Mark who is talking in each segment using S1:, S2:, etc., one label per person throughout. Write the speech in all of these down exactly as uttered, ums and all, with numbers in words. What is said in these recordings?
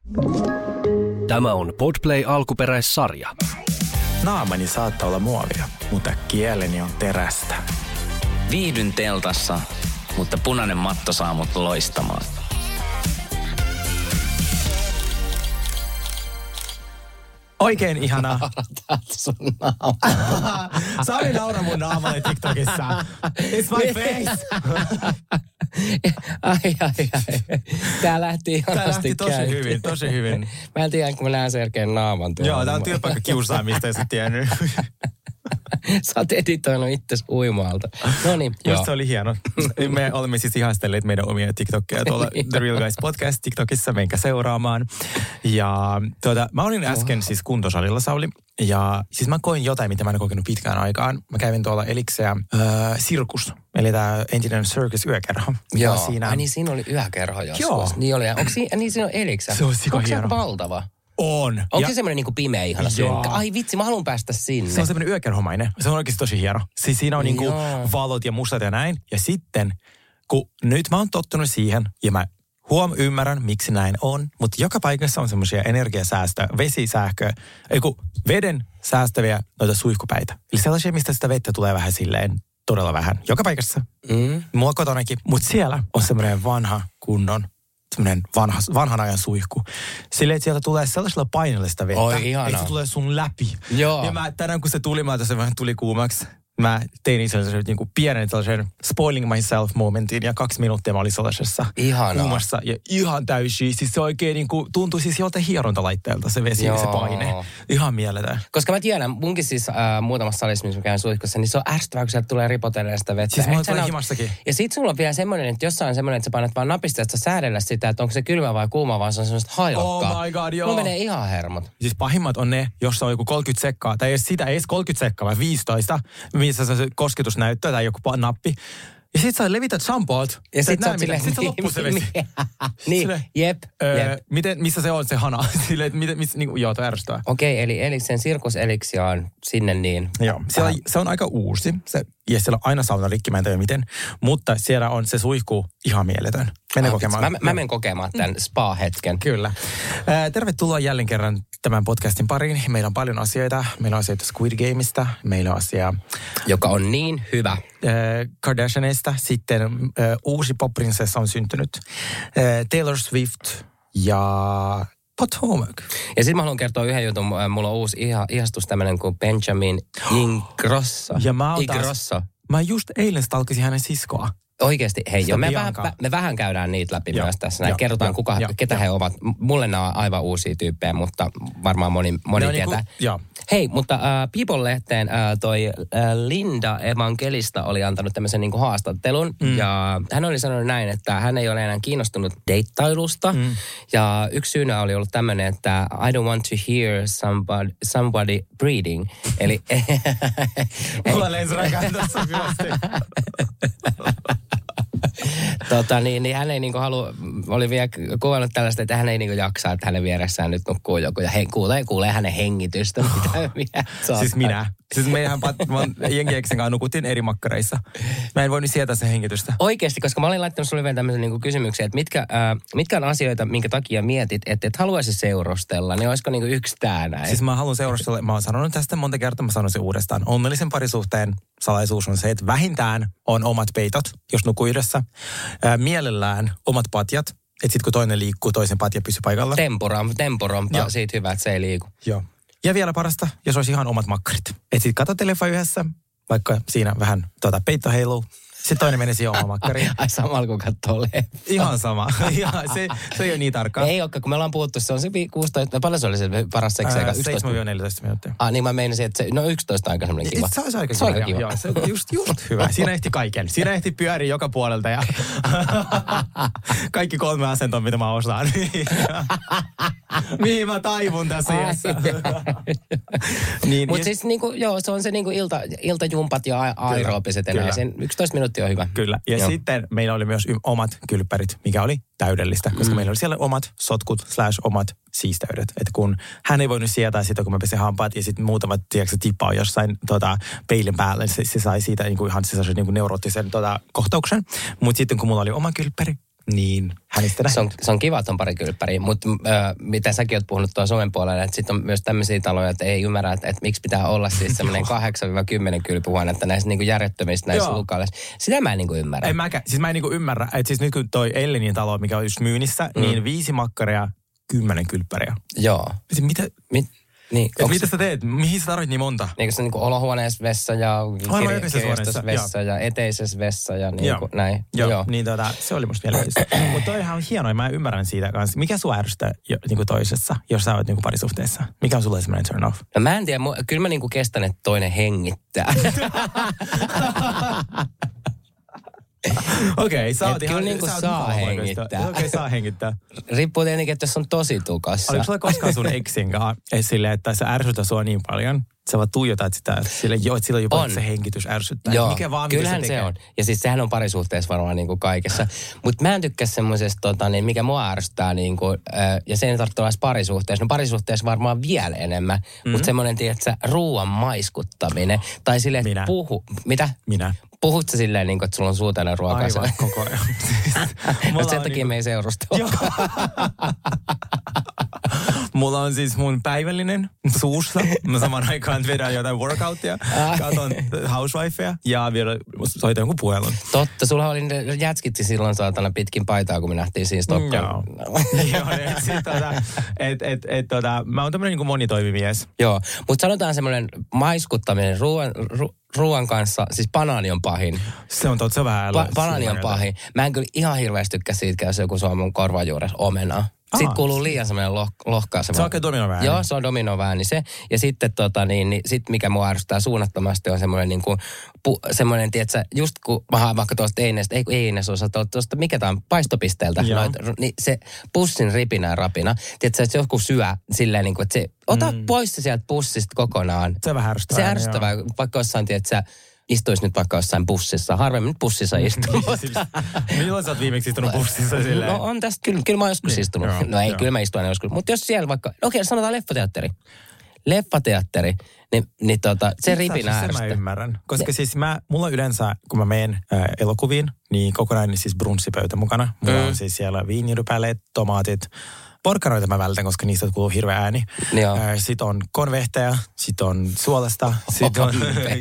S1: Tämä on Podplay alkuperäissarja.
S2: Naamani saattaa olla muovia, mutta kieleni on terästä.
S3: Viihdyn teltassa, mutta punainen matto saa mut loistamaan.
S2: Oikein ihanaa. Sami naura mun naamalle TikTokissa. It's my face.
S4: ai, ai, ai. Tää lähti ihan
S2: Tää lähti tosi käyntiin. hyvin, tosi hyvin.
S4: Mä en tiedä, kun mä näen selkeän naaman tuolla.
S2: Joo, tää on työpaikka kiusaamista, jos et tiennyt.
S4: Sä oot editoinut itses uimaalta. Noniin, joo.
S2: Musta se oli hieno. Me olemme siis ihastelleet meidän omia TikTokkeja tuolla The Real Guys Podcast TikTokissa. Menkää seuraamaan. Ja tuota, mä olin äsken siis kuntosalilla, Sauli. Ja siis mä koin jotain, mitä mä en kokenut pitkään aikaan. Mä kävin tuolla Elikseä äh, Sirkus. Eli tää entinen Circus yökerho.
S4: Joo,
S2: siinä...
S4: ai niin siinä oli yökerho joskus.
S2: Joo.
S4: Niin oli. Onko siinä, niin siinä on Eliksä?
S2: Se on sika
S4: Onko
S2: hieno.
S4: se valtava?
S2: On.
S4: Onko
S2: ja...
S4: se semmoinen niinku pimeä ihana synkkä? Ai vitsi, mä haluan päästä sinne.
S2: Se on semmoinen yökerhomainen. Se on oikeasti tosi hieno. Siis siinä on niinku
S4: Joo.
S2: valot ja mustat ja näin. Ja sitten, kun nyt mä oon tottunut siihen, ja mä huom ymmärrän, miksi näin on, mutta joka paikassa on semmoisia energiasäästöä, vesisähköä, ei kun veden säästäviä noita suihkupäitä. Eli sellaisia, mistä sitä vettä tulee vähän silleen todella vähän. Joka paikassa.
S4: Mm.
S2: Mua kotonakin. Mutta siellä on semmoinen vanha kunnon semmoinen vanha, vanhan ajan suihku. Silleen, että sieltä tulee sellaisella paineella sitä vettä,
S4: Oi, ihanaa.
S2: että se tulee sun läpi.
S4: Joo.
S2: Ja mä tänään, kun se tuli, mä se vähän tuli kuumaksi. Mä tein sellaisen niin kuin pienen sellaisen spoiling myself momentin ja kaksi minuuttia mä olin sellaisessa
S4: Ihanaa.
S2: kuumassa ja ihan täysi. Siis se oikein niin kuin, tuntui siis joltain hierontalaitteelta se vesi ja se paine. Ihan mieletön.
S4: Koska mä tiedän, munkin siis äh, muutamassa salissa, missä mä käyn suihkussa, niin se on ärsyttävää, kun sieltä tulee ripotellen sitä vettä.
S2: Siis mulla tulee
S4: naut...
S2: himassakin.
S4: Ja sit sulla on vielä semmoinen, että jossain on semmoinen, että sä painat vaan napista, että sä säädellä sitä, että onko se kylmä vai kuuma, vaan se on semmoista hailokkaa.
S2: Oh my god, joo.
S4: Mulla menee ihan hermot.
S2: Siis pahimmat on ne, jossa on joku kolmekymmentä sekkaa, tai ei sitä, ei edes kolmekymmentä sekkaa, vaan viisitoista, missä se kosketusnäyttö tai joku nappi. Ja sit sä levität shampoot.
S4: Ja sit sä oot silleen,
S2: sit se loppuu se vesi.
S4: Niin,
S2: Silleen,
S4: jep,
S2: öö,
S4: jep.
S2: Miten, missä se on se hana? Silleen, että miten, missä, niin, joo, toi ärsyttää.
S4: Okei, eli Eliksen sirkuseliksi on sinne niin.
S2: Joo, siellä, se on aika uusi. Se, ja siellä on aina sauna rikki, mä en tiedä miten. Mutta siellä on se suihku ihan mieletön. Mennään
S4: ah,
S2: kokemaan.
S4: Mä, mä menen kokemaan tämän spa-hetken.
S2: Kyllä. Äh, tervetuloa jälleen kerran tämän podcastin pariin. Meillä on paljon asioita. Meillä on asioita Squid Gameista. Meillä on asiaa...
S4: Joka on niin hyvä.
S2: Äh, Kardashianista. Sitten äh, uusi pop-prinsessa on syntynyt. Äh, Taylor Swift ja... Potomac.
S4: Ja sitten mä haluan kertoa yhden jutun. Mulla on uusi iha, ihastus tämmöinen kuin Benjamin Ingrosso.
S2: Ja mä oon
S4: Ingrosso.
S2: Mä just eilen stalkisin hänen siskoa.
S4: Oikeesti, hei joo, me vähän,
S2: Bianca.
S4: me vähän käydään niitä läpi
S2: Joo,
S4: myös tässä. Näin
S2: joo,
S4: kerrotaan,
S2: joo,
S4: kuka,
S2: joo,
S4: ketä
S2: joo.
S4: he ovat. Mulle nämä on aivan uusia tyyppejä, mutta varmaan moni, moni tietää.
S2: Niinku, joo.
S4: Hei, mutta äh, People-lehteen äh, toi äh, Linda Evangelista oli antanut tämmöisen niinku haastattelun. Mm. Ja hän oli sanonut näin, että hän ei ole enää kiinnostunut deittailusta. Mm. Ja yksi syynä oli ollut tämmöinen, että I don't want to hear somebody, somebody breathing. Eli...
S2: Mulla lensi räkään tässä hyvästi.
S4: Tota, niin, niin hän ei niinku halu, oli vielä kuvannut tällaista, että hän ei niinku jaksaa, että hänen vieressään nyt nukkuu joku ja he, kuulee, kuulee hänen hengitystä. Mitä, mitä
S2: siis minä. Siis meidän jengi Eksen kanssa nukuttiin eri makkareissa. Mä en voinut sietää sen hengitystä.
S4: Oikeasti, koska mä olin laittanut sulle vielä tämmöisen niinku kysymyksen, että mitkä, äh, mitkä on asioita, minkä takia mietit, että et haluaisi seurustella, niin olisiko niinku yksi tää näin?
S2: Siis mä haluan seurustella, mä oon sanonut tästä monta kertaa, mä sanon sen uudestaan. Onnellisen parisuhteen salaisuus on se, että vähintään on omat peitot, jos nukkuu yhdessä. Ää, mielellään omat patjat, että sit kun toinen liikkuu, toisen patja pysyy paikalla.
S4: Tempura, tempura on
S2: Joo.
S4: siitä hyvä, että se ei liiku.
S2: Joo. Ja vielä parasta, jos olisi ihan omat makkarit. Että sit katsot teleffa yhdessä, vaikka siinä vähän tuota, peitto heiluu. Sitten toinen menee siihen omaan makkariin.
S4: Ai samalla kun katsoo leffa.
S2: Ihan sama. Ihan, se, se ei ole niin tarkkaa.
S4: Ei olekaan, kun me ollaan puhuttu, se on se kuusitoista, paljon se oli se paras seksi?
S2: seitsemän neljätoista minuuttia.
S4: Ah, niin mä meinasin, että se, no yksitoista aika semmoinen kiva.
S2: Se olisi aika
S4: se
S2: kiva.
S4: kiva.
S2: Joo, se on just, just hyvä. Siinä ehti kaiken. Siinä ehti pyöriä joka puolelta ja kaikki kolme asentoa, mitä mä osaan. Mihin mä taivun tässä iässä. niin,
S4: Mutta siis niinku, joo, se on se niinku ilta, iltajumpat ja aeroobiset enää. Sen yksitoista minuuttia on hyvä.
S2: Kyllä. Ja joo. Sitten meillä oli myös omat kylppärit, mikä oli täydellistä, koska mm. meillä oli siellä omat sotkut slash omat siisteydet. Että kun hän ei voinut sietää sitä, kun mä pesin hampaat ja sitten muutamat, tiedätkö, tippaa jossain tota, peilin päälle, se, se sai siitä niinku ihan se, niinku neuroottisen tota, kohtauksen. Mutta sitten kun mulla oli oma kylppäri, niin hänestä nähnyt.
S4: Se on, se on kiva, että on pari kylppäriä, mutta äh, mitä säkin oot puhunut tuolla Suomen puolella, että sitten on myös tämmöisiä taloja, että ei ymmärrä, että, että miksi pitää olla siis semmoinen kahdeksan kymmenen kylpyhuonetta näissä niinku järjettömistä näissä lukaaleissa. Sitä mä en niinku ymmärrä.
S2: En mäkään. Siis mä en niinku ymmärrä, että siis nyt kun toi Ellenin talo, mikä on just myynnissä, mm. niin viisi makkaria, kymmenen kylppäriä.
S4: Joo.
S2: Siis mitä...
S4: Mit? Niin,
S2: mitä sä teet? Mihin sä tarvit niin monta?
S4: Niin se on niin olohuoneessa vessa ja kirjastossa vessa ja eteisessä vessa ja niin kuin näin.
S2: Joo, Joo. Niin tota, se oli musta mielenkiintoista. Mutta toihan on hienoa, mä ymmärrän siitä kanssa. Mikä sua ärsyttää niin kuin toisessa, jos sä oot niin kuin parisuhteessa? Mikä on sulle semmoinen turn off?
S4: No mä en tiedä, kyllä mä niin kuin kestän, että toinen hengittää.
S2: Okei, okay, sä oot ihan...
S4: Kyllä niin kuin saa hengittää.
S2: Okei, okay, saa hengittää.
S4: Riippuu tietenkin, että jos on tosi tukassa.
S2: Oliko sulla koskaan sun eksin kanssa silleen, että se ärsytä sua niin paljon? Sä vaan tuijotat sitä, sille, jo, että silloin jopa on. Se hengitys ärsyttää.
S4: Joo,
S2: mikä vaan,
S4: kyllähän se, se on. Ja siis sehän on parisuhteessa varmaan niin kuin kaikessa. Mutta mä en tykkää semmoisesta, tota, niin mikä mua ärsyttää, niin kuin, äh, ja se ei tarvitse olla parisuhteessa. No parisuhteessa varmaan vielä enemmän. Mm-hmm. Mutta semmoinen, tiedätkö, ruoan maiskuttaminen. Tai silleen, että puhu... Mitä?
S2: Minä.
S4: Puhut sä silleen, niin kuin, että sulla on suuteinen ruoka?
S2: Aivan, koko ajan.
S4: Mutta sen takia niin... me ei seurustella.
S2: Mulla on siis mun päivällinen suussa. Mä saman aikaan vedän jotain workouttia, katon Housewifea ja vielä soitan jonkun puhelun.
S4: Totta, sulla oli jätskitti silloin saatana pitkin paitaa, kun me nähtiin siinä Stockholm.
S2: Joo, et sit tota, et, et, et tota, mä oon tämmönen niin monitoimimies.
S4: Joo, mutta sanotaan semmoinen maiskuttaminen ruoan... Ru- Ruoan kanssa, siis banaani on pahin.
S2: Se on totta, se on vähän
S4: ba- Banaani on pahin. Mä en kyllä ihan hirveästi tykkää siitä, jos joku suo mun korvan juuressa omenaa. Sitten Aa. kuuluu liian semmoinen loh- lohkaa.
S2: Se on oikein dominovääni.
S4: Joo, se on dominovääni se. Ja sitten tota niin, niin sit mikä mua ärsyttää suunnattomasti on semmoinen niin kuin, pu, semmoinen, tietsä, just kun mä haan vaikka tuosta Einestä, ei kun Eines osa tuosta, mikä tää on, paistopisteeltä. Noit, niin se pussin ripinä ja rapina. Tietsä, että joku syö silleen niin kuin, että se, ota mm. pois se sieltä pussista kokonaan.
S2: Se on vähän ärsyttävää.
S4: Se ärsyttävää, vaikka jossain, tietsä, istuisi nyt vaikka jossain bussissa. Harvemmin nyt bussissa istuu.
S2: Milloin sä oot viimeksi istunut bussissa silleen?
S4: No on tästä, kyllä, kyllä mä oon joskus niin, istunut. Joo, no ei, joo. Kyllä mä istun aina joskus. Mutta jos siellä vaikka, okei okay, sanotaan leffateatteri. Leffateatteri, niin, niin tota, se ripinä ärsyttää.
S2: Se mä ymmärrän. Koska ja. siis mä, mulla yleensä, kun mä menen äh, elokuviin, niin kokonainen siis brunssipöytä mukana. Mulla mm. on siis siellä viinirypäleet, tomaatit. Porkkanoita mä vältän, koska niistä kuuluu hirveä ääni. Sitten on konvehteja, sitten on suolasta, sitten on...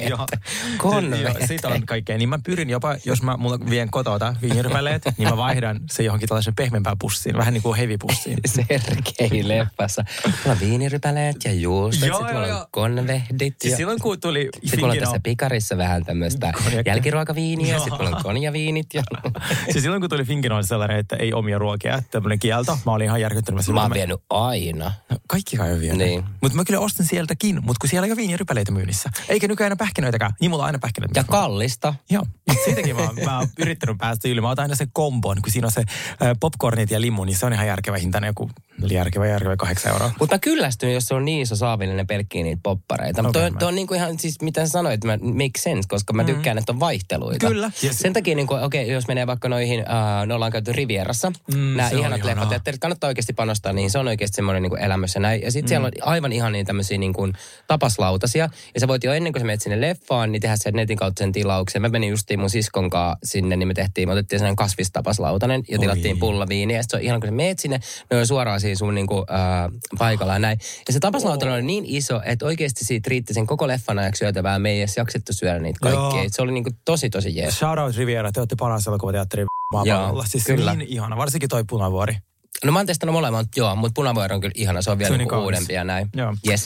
S4: Konvehteja.
S2: Sitten on kaikkea. Niin mä pyrin jopa, jos mä mulla vien kotota viinirypäleet, niin mä vaihdan se johonkin tällaisen pehmeämpään pussiin. Vähän niin kuin heavy-pussiin.
S4: Sergei leffassa. Mulla on viinirypäleet ja juustot, sitten mulla on konvehdit.
S2: Ja... Silloin kun tuli...
S4: Sitten mulla on tässä pikarissa vähän tämmöistä jälkiruokaviiniä, sitten mulla on konjaviinit. Ja...
S2: siis silloin kun tuli Finkin sellainen, että ei omia ruokia, tämmöinen kielto, mä olin ihan järkyttynyt.
S4: Mä oon vienyt aina.
S2: No, kaikki kai on vienyt.
S4: Niin.
S2: Mutta mä kyllä ostan sieltäkin, mutta kun siellä ei ole viinirypäleitä myynnissä. Eikä nykyään aina pähkinöitäkään. Niin mulla on aina pähkinöitä.
S4: Ja kallista.
S2: Joo. Siitäkin mä, mä oon yrittänyt päästä yli. Mä otan aina sen kombon, kun siinä on se äh, popcornit ja limu, niin se on ihan järkevä hintainen joku. Oli järkevä, järkevä kahdeksan euroa.
S4: Mutta mä kyllästyn, jos se on niin iso saavillinen pelkkiä niitä poppareita. Mutta okay, toi on niin kuin ihan, siis mitä sä sanoit, mä, make sense, koska mä tykkään, mm. että on vaihteluita.
S2: Kyllä. Yes.
S4: Sen takia, niin okei, okay, jos menee vaikka noihin, uh, ne ollaan käyty Rivierassa, mm, nämä ihanat leffateatterit, kannattaa oikeasti panostaa niihin. Se on oikeasti semmoinen niin elämys ja näin. Ja sitten mm. siellä on aivan ihan niin tämmöisiä niin kuin tapaslautasia. Ja sä voit jo ennen kuin sä menet sinne leffaan, niin tehdä sen netin kautta sen tilauksen. Mä menin justiin mun siskon kanssa sinne, niin me tehtiin, me otettiin sellainen kasvistapaslautanen ja tilattiin pullaviiniä. Ja sitten se on ihan kun sä meet sinne, ne on suoraan siinä sun niin kuin, uh, paikalla ja näin. Ja se tapaslautanen oh. oli niin iso, että oikeasti siitä riitti sen koko leffan ajaksi syötävää. Me ei edes jaksettu syödä niitä kaikkia. Se oli niin kuin tosi tosi jees.
S2: Shout out Riviera, te olette paras elokuvateatteri maapallolla. Siis kyllä. Niin ihana, varsinkin toi Punavuori.
S4: No mä oon testannut molemmat, joo, mutta Punavuori on kyllä ihana. Se on vielä niinku uudempi ja näin.
S2: Joo.
S4: Yes.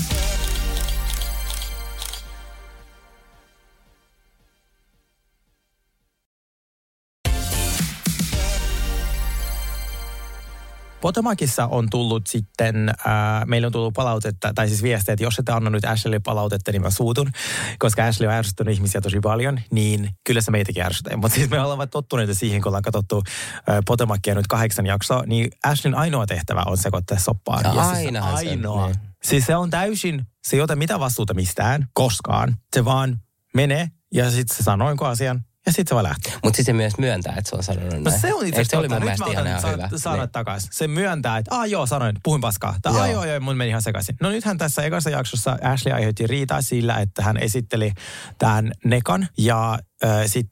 S2: Potomacissa on tullut sitten, äh, meillä on tullut palautetta, tai siis viestejä, että jos ette anna nyt Ashleylle palautetta, niin mä suutun. Koska Ashley on ärsyttänyt ihmisiä tosi paljon, niin kyllä se meitäkin ärsyttää. Mutta siis me ollaan tottuneita siihen, kun ollaan katsottu äh, Potomacia nyt kahdeksan jaksoa, niin Ashleyn ainoa tehtävä on sekoittaa soppaan.
S4: No,
S2: ja
S4: aina
S2: siis ainoa. Se, siis se on täysin, se ei ota mitään vastuuta mistään, koskaan. Se vaan menee ja sitten se sanoo jonkun asian. Ja sitten se vaan lähtee.
S4: Mutta sitten se myös myöntää, että se on sanonut näin.
S2: No se on itse asiassa.
S4: Se oli mun mielestä ihan hyvä.
S2: Sanoit niin. takaisin. Se myöntää, että aah joo, sanoin, puhuin paskaa. Tai aah joo, joo, mun meni ihan sekaisin. No nythän tässä ekassa jaksossa Ashley aiheutti riitaa sillä, että hän esitteli tämän Nekan. Ja äh, sitten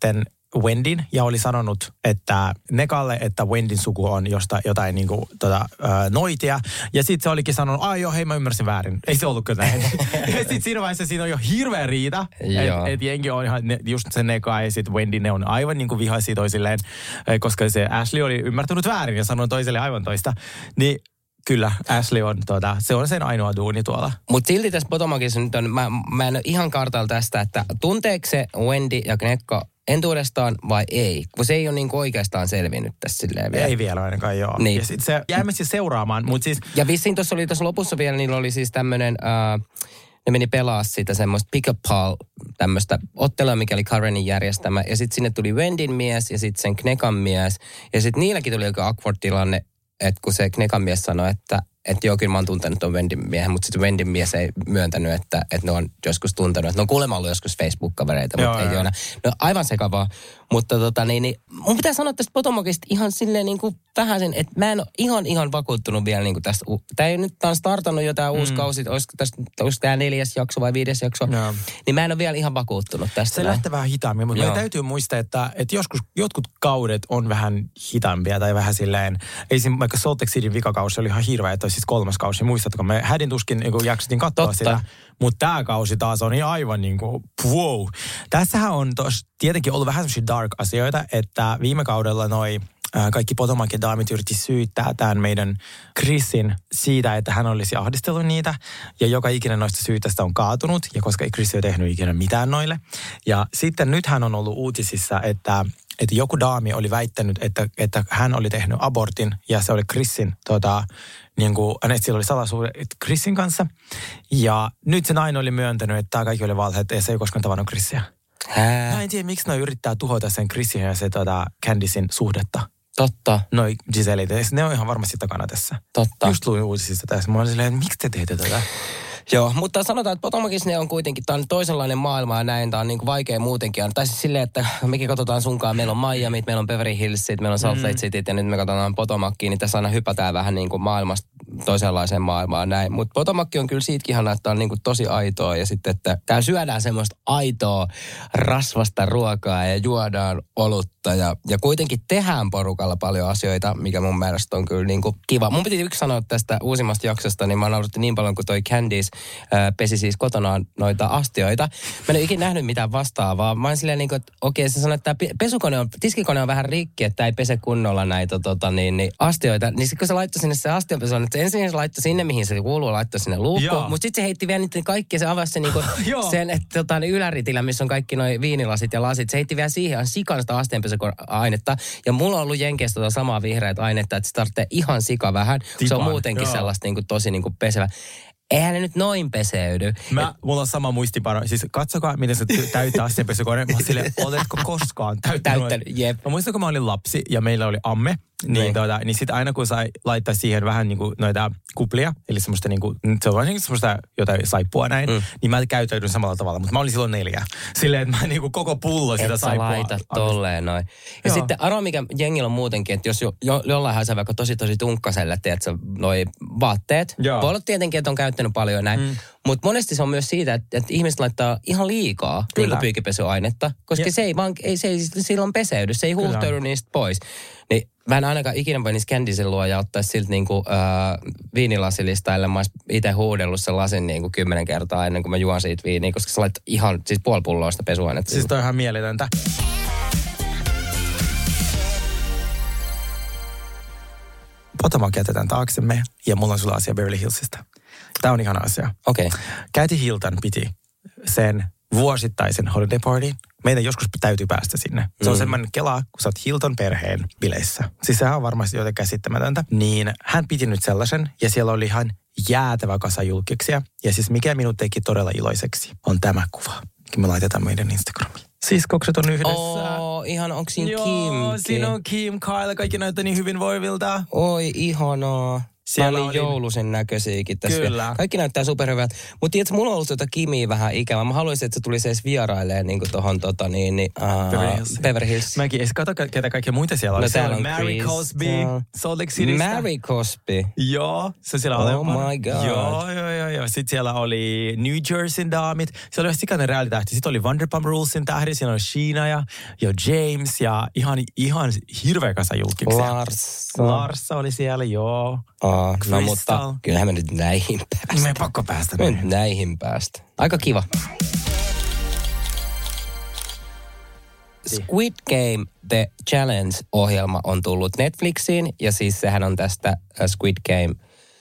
S2: Wendyn ja oli sanonut, että Nekalle, että Wendyn suku on josta, jotain niin kuin, tota, ää, noitia. Ja sitten se olikin sanonut, ai joo, hei mä ymmärsin väärin. Ei se ollutkaan näin. Ja sitten siinä vaiheessa siinä on jo hirveä riita. Että et jengi on ihan, just se Neka ja sitten Wendy, ne on aivan niin kuin vihaisia toisilleen. Koska se Ashley oli ymmärtänyt väärin ja sanoi toiselle aivan toista. Niin kyllä, Ashley on, tuota, se on sen ainoa duuni tuolla.
S4: Mutta silti tässä Potomacissa nyt on, mä, mä en ole ihan kartalla tästä, että tunteeko se Wendy ja Gnecco entuudestaan vai ei? Kun se ei ole niinku oikeastaan selvinnyt tässä silleen vielä.
S2: Ei vielä ainakaan, joo.
S4: Niin.
S2: Ja sit se jäämme siis seuraamaan, mutta siis...
S4: Ja vissiin tuossa oli tuossa lopussa vielä, niillä oli siis tämmöinen... Äh, ne meni pelaa sitä semmoista pick-up ball, tämmöistä ottelua, mikä oli Karenin järjestämä. Ja sitten sinne tuli Wendyn mies ja sitten sen Gnecan mies. Ja sitten niilläkin tuli joku awkward tilanne, että kun se Gnecan mies sanoi, että että joo, kyllä mä oon tuntenut ton Wendyn miehen, mutta sitten Wendyn mies ei myöntänyt, että, että ne on joskus tuntenut. Että ne on kuulemma ollut joskus Facebook-kavereita, joo, mutta joo. ei ole. No aivan sekavaa. Mutta tota niin, niin mun pitää sanoa tästä Potomacista ihan silleen niin kuin vähän sen, että mä en ole ihan ihan vakuuttunut vielä niin kuin tästä. Tämä ei nyt, tää on startannut jo tää mm. uusi kausi, olisiko tästä, olisiko tää neljäs jakso vai viides jakso. No. Niin mä en ole vielä ihan vakuuttunut tästä.
S2: Se lähtee vähän hitaammin, mutta meidän täytyy muistaa, että, että joskus jotkut kaudet on vähän hitaampia tai vähän silleen, ei siinä vaikka Salt Lake Cityn vikakausi oli ihan hirveä, että olisi siis kolmas kausi. Muistatko, me hädin tuskin niin jaksettiin katsoa Totta. sitä, mutta tämä kausi taas on aivan niin kuin wow. Tässähän on tos, tietenkin ollut vähän sellaisia dark asioita, että viime kaudella noi ää, kaikki Potomac ja daamit yritti syyttää tämän meidän Chrisin siitä, että hän olisi ahdistellut niitä. Ja joka ikinen noista syytästä on kaatunut, ja koska Chris ei ole tehnyt ikinä mitään noille. Ja sitten nyt hän on ollut uutisissa, että että joku daami oli väittänyt, että, että hän oli tehnyt abortin ja se oli Chrisin, tota, niin kuin, että sillä oli salaisuudet Chrisin kanssa. Ja nyt se nainen oli myöntänyt, että tämä kaikki oli valheet ja se ei koskaan tavannut Chrisiä.
S4: Hää?
S2: Mä en tiedä, miksi ne yrittää tuhota sen Chrisin ja se tota, Candicein suhdetta.
S4: Totta.
S2: Noi Gisellit, ne on ihan varmasti takana tässä.
S4: Totta.
S2: Just luin uutisista tässä. Mä olin silleen, että miksi te teette tätä?
S4: Joo, mutta sanotaan, että Potomacissa ne on kuitenkin, tämä on toisenlainen maailma ja näin, tämä on niin kuin vaikea muutenkin. Tai siis silleen, että mekin katsotaan sunkaan, meillä on Miami, meillä on Beverly Hillsit, meillä on Salt Lake Cityt ja nyt me katsotaan Potomacia, niin tässä aina hypätään vähän niin kuin maailmasta toisenlaiseen maailmaan näin. Mutta Potomac on kyllä siitäkin ihanaa, että tämä on niin kuin tosi aitoa ja sitten, että täällä syödään semmoista aitoa rasvasta ruokaa ja juodaan olutta ja, ja kuitenkin tehdään porukalla paljon asioita, mikä mun mielestä on kyllä niin kuin kiva. Mun piti yksi sanoa tästä uusimmasta jaksosta, niin mä naurattiin niin paljon kuin toi Candice pesi siis kotonaan noita astioita. Mä en ole ikinä nähnyt mitään vastaavaa. Mä oon silleen niin kuin, että okei, se sanoo, että tämä pesukone on, tiskikone on vähän rikki, että ei pese kunnolla näitä tota, niin, niin, astioita. Niin sitten kun se laittoi sinne se astiopesuun, että ensin se laittoi sinne, mihin se kuuluu, laittoi sinne luukkuun. Mutta sitten se heitti vielä niitä kaikki, se avasi se, niin kuin, sen, että tota, niin yläritillä, missä on kaikki noi viinilasit ja lasit. Se heitti vielä siihen sikan sitä astianpesuainetta. Ja mulla on ollut Jenkeistä tota samaa vihreät ainetta, että se tarvitsee ihan sika vähän. Tipan, se on muutenkin joo. sellaista niin kuin, tosi niin kuin pesevä. Eihän ne nyt noin peseydy.
S2: Mä, mulla on sama muistipano. Siis katsokaa, miten se täyttää astianpesukone. Mä oon silleen, oletko koskaan täyttänyt? Täyttänyt,
S4: jep.
S2: Mä muistan, kun mä olin lapsi ja meillä oli amme. Niin, tuota, niin sitten aina kun sai laittaa siihen vähän niin kuin noita kuplia, eli semmoista niin kuin, se on niin semmoista jotain saippua näin, mm. niin mä käytäydyn samalla tavalla, mutta mä olin silloin neljä. Silleen, että mä niin kuin koko pullo sitä
S4: et
S2: saippua.
S4: Et sä laita tolleen noin. Ja joo. sitten arvoa, mikä jengillä on muutenkin, että jos jo, jo, jollain haisee vaikka tosi tosi tunkkaselle, tiedätkö, noi vaatteet. Joo. Voi olla tietenkin, että on käyttänyt paljon näin. Mm. Mutta monesti se on myös siitä, että, että ihmiset laittaa ihan liikaa niin pyykipesuainetta, koska ja. se ei vaan, ei, se ei silloin peseydy, se ei huuhtoudu niistä pois. Niin mä en ainakaan ikinä voi niistä Candicen luo ja ottaa siltä niinku äh, viinilasilista, ellei mä ois itse huudellut sen lasin niinku kymmenen kertaa ennen kuin mä juon siitä viiniä, koska sä laitat ihan siis puoli pulloa sitä pesuainetta.
S2: Siis toi on ihan mieletöntä. Potomac jätetään taaksemme ja mulla on sulla asia Beverly Hillsistä. Tää on ihana asia.
S4: Okei. Okay.
S2: Kathy Hilton piti sen vuosittaisen holiday party. Meidän joskus täytyy päästä sinne. Se on mm. semmoinen kela, kun sä oot Hilton perheen bileissä. Siis sehän on varmasti jotain käsittämätöntä. Niin hän piti nyt sellaisen ja siellä oli ihan jäätävä kasa julkiksia. Ja siis mikä minut teki todella iloiseksi on tämä kuva. Me laitetaan meidän Instagramiin. Siskokset on yhdessä.
S4: Oo, ihan onko siinä
S2: Joo,
S4: Kimkin?
S2: siinä on Kim, Kyle, kaikki näyttää niin hyvinvoivilta.
S4: Oi, ihanaa. Siellä oli joulusen näköisiäkin tässä.
S2: Kyllä.
S4: Kaikki näyttää superhyvältä. Mutta tiedätkö, mulla on ollut tuota Kimiä vähän ikävä. Mä haluaisin, että se tulisi edes vierailemaan niin kuin tohon tota niin, niin, uh,
S2: Beverly Hills.
S4: Beverly Hills.
S2: Mäkin, edes kato, ketä kaikkia muita siellä oli.
S4: No,
S2: siellä
S4: on
S2: Mary
S4: Chris,
S2: Cosby,
S4: uh,
S2: Salt Lake Citystä.
S4: Mary Cosby.
S2: Joo, se siellä
S4: Oh
S2: alempana.
S4: my god.
S2: Joo, joo, joo, joo. Sitten siellä oli New Jerseyn daamit. Siellä oli sikainen reaalitähti. Sitten oli Vanderpump Rulesin tähdi. Siellä oli Sheena ja, ja James ja ihan, ihan hirveä kasa julkiksia.
S4: Larsa.
S2: Larsa oli siellä, joo.
S4: Oh, no
S2: Crystal.
S4: mutta kyllähän me nyt näihin päästä.
S2: Me ei pakko päästä.
S4: Me nyt näihin päästä. Aika kiva. Squid Game The Challenge-ohjelma on tullut Netflixiin. Ja siis sehän on tästä Squid Game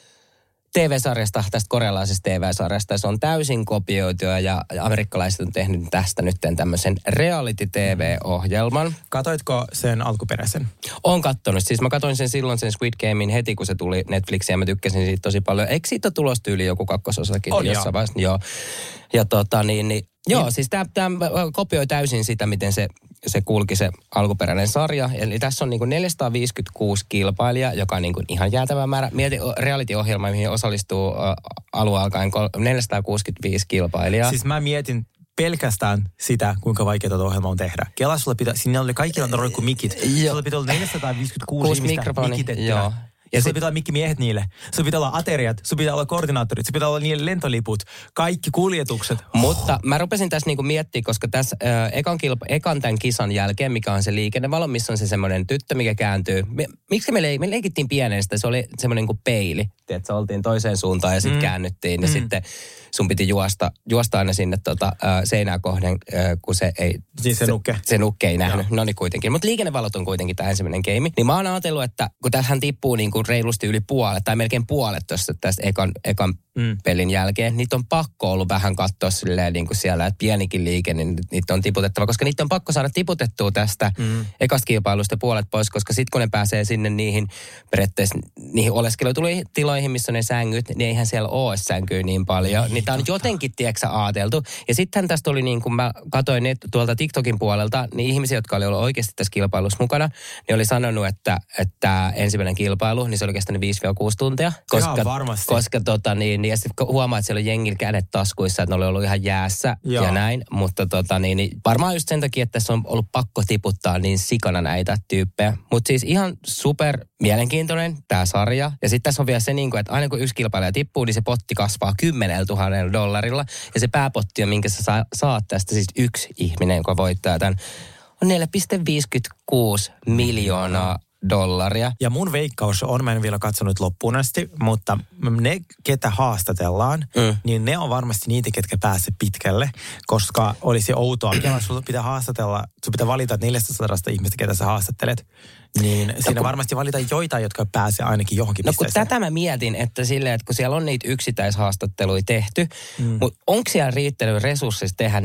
S4: T V-sarjasta, tästä korealaisesta T V-sarjasta. Se on täysin kopioitu ja amerikkalaiset on tehnyt tästä nyt tämmöisen reality-T V-ohjelman.
S2: Katoitko sen alkuperäisen?
S4: Oon kattonut. Siis mä katsoin sen silloin sen Squid Gamein heti, kun se tuli Netflixiin ja mä tykkäsin siitä tosi paljon. Eikö siitä tulosta tyyli joku kakkososakin?
S2: On,
S4: jossain vaiheessa? Joo. Ja tota niin, niin joo, niin. Siis tämä kopioi täysin sitä, miten se, se kulki se alkuperäinen sarja. Eli tässä on niin kuin neljäsataaviisikymmentäkuusi kilpailijaa, joka on niin kuin ihan jäätävä määrä. Mieti reality-ohjelma, mihin osallistuu äh, alun alkaen neljäsataakuusikymmentäviisi kilpailijaa.
S2: Siis mä mietin pelkästään sitä, kuinka vaikeaa tuota ohjelmaa on tehdä. Kela sulla pitää, sinne oli kaikilla on roikku mikit. Sulla pitää olla neljäsataaviisikymmentäkuusi ihmistä mikitettynä. Joo. Ja sulla pitää olla mikkimiehet niille. Sulla pitää olla ateriat, sulla pitää olla koordinaattorit, sulla pitää olla niille lentoliput, kaikki kuljetukset.
S4: Mutta mä rupesin tässä niinku miettimään, koska tässä äh, ekan, kilpa, ekan tämän kisan jälkeen, mikä on se liikennevalo, missä on se semmoinen tyttö, mikä kääntyy. Me, miksi me, le, me leikittiin pienen sitä, se oli semmoinen kuin peili. Tiedätkö, oltiin toiseen suuntaan ja sitten mm. käännyttiin ja mm. sitten sun piti juosta, juosta aina sinne tota, äh, seinää kohden, äh, kun se ei...
S2: Siis se, se nukke.
S4: Se nukke ei nähnyt. No niin kuitenkin. Mutta liikennevalot on kuitenkin tämä ensimmäinen keimi. Niin mä oon ajatellut, että kun tässähän tippuu niin kuin reilusti yli puolet, tai melkein puolet tuosta tästä ekan, ekan mm. pelin jälkeen, niitä on pakko ollut vähän katsoa silleen niin kuin siellä, että pienikin liike, niin niitä on tiputettava, koska niitä on pakko saada tiputettua tästä mm. ekasta kilpailusta puolet pois, koska sitten kun ne pääsee sinne niihin periaatteessa niihin oleskelutiloihin, missä on ne sängyt, niin eihän siellä ole sänkyä niin paljon. Ei, niitä on totta. Jotenkin, tiedätkö, ajateltu. Ja sittenhän tästä oli niin kuin mä katsoin ne tuolta TikTokin puolelta, niin ihmisiä, jotka oli ollut oikeasti tässä kilpailussa mukana, niin oli sanonut, että, että ensimmäinen kilpailu, niin se oli kestänyt viisi kuusi tuntia. Koska,
S2: ihan varmasti.
S4: Koska tota niin, ja sitten huomaa, että siellä on jengillä kädet taskuissa, että ne oli ollut ihan jäässä Joo. ja näin. Mutta tota niin, niin varmaan just sen takia, että tässä on ollut pakko tiputtaa niin sikana näitä tyyppejä. Mutta siis ihan super mielenkiintoinen tämä sarja. Ja sitten tässä on vielä se, niin kuin, että aina kun yksi kilpailija tippuu, niin se potti kasvaa kymmenellä tuhannella dollarilla. Ja se pääpotti on, minkä sä sa- saat tästä siis yksi ihminen, joka voittaa tämän, on neljä pilkku viisikymmentäkuusi miljoonaa dollaria.
S2: Ja mun veikkaus on, mä en vielä katsonut loppuun asti, mutta ne, ketä haastatellaan, mm. niin ne on varmasti niitä, ketkä pääsee pitkälle, koska olisi outoa. Mikä sulla pitää haastatella, sun pitää valita neljäsataa ihmistä, ketä sä haastattelet, niin no, siinä kun, varmasti valita joitain, jotka pääsee ainakin johonkin
S4: no,
S2: pisteeseen.
S4: No kun tätä mä mietin, että silleen, että kun siellä on niitä yksittäishaastatteluja tehty, mm. mutta onko siellä riittänyt resurssissa tehdä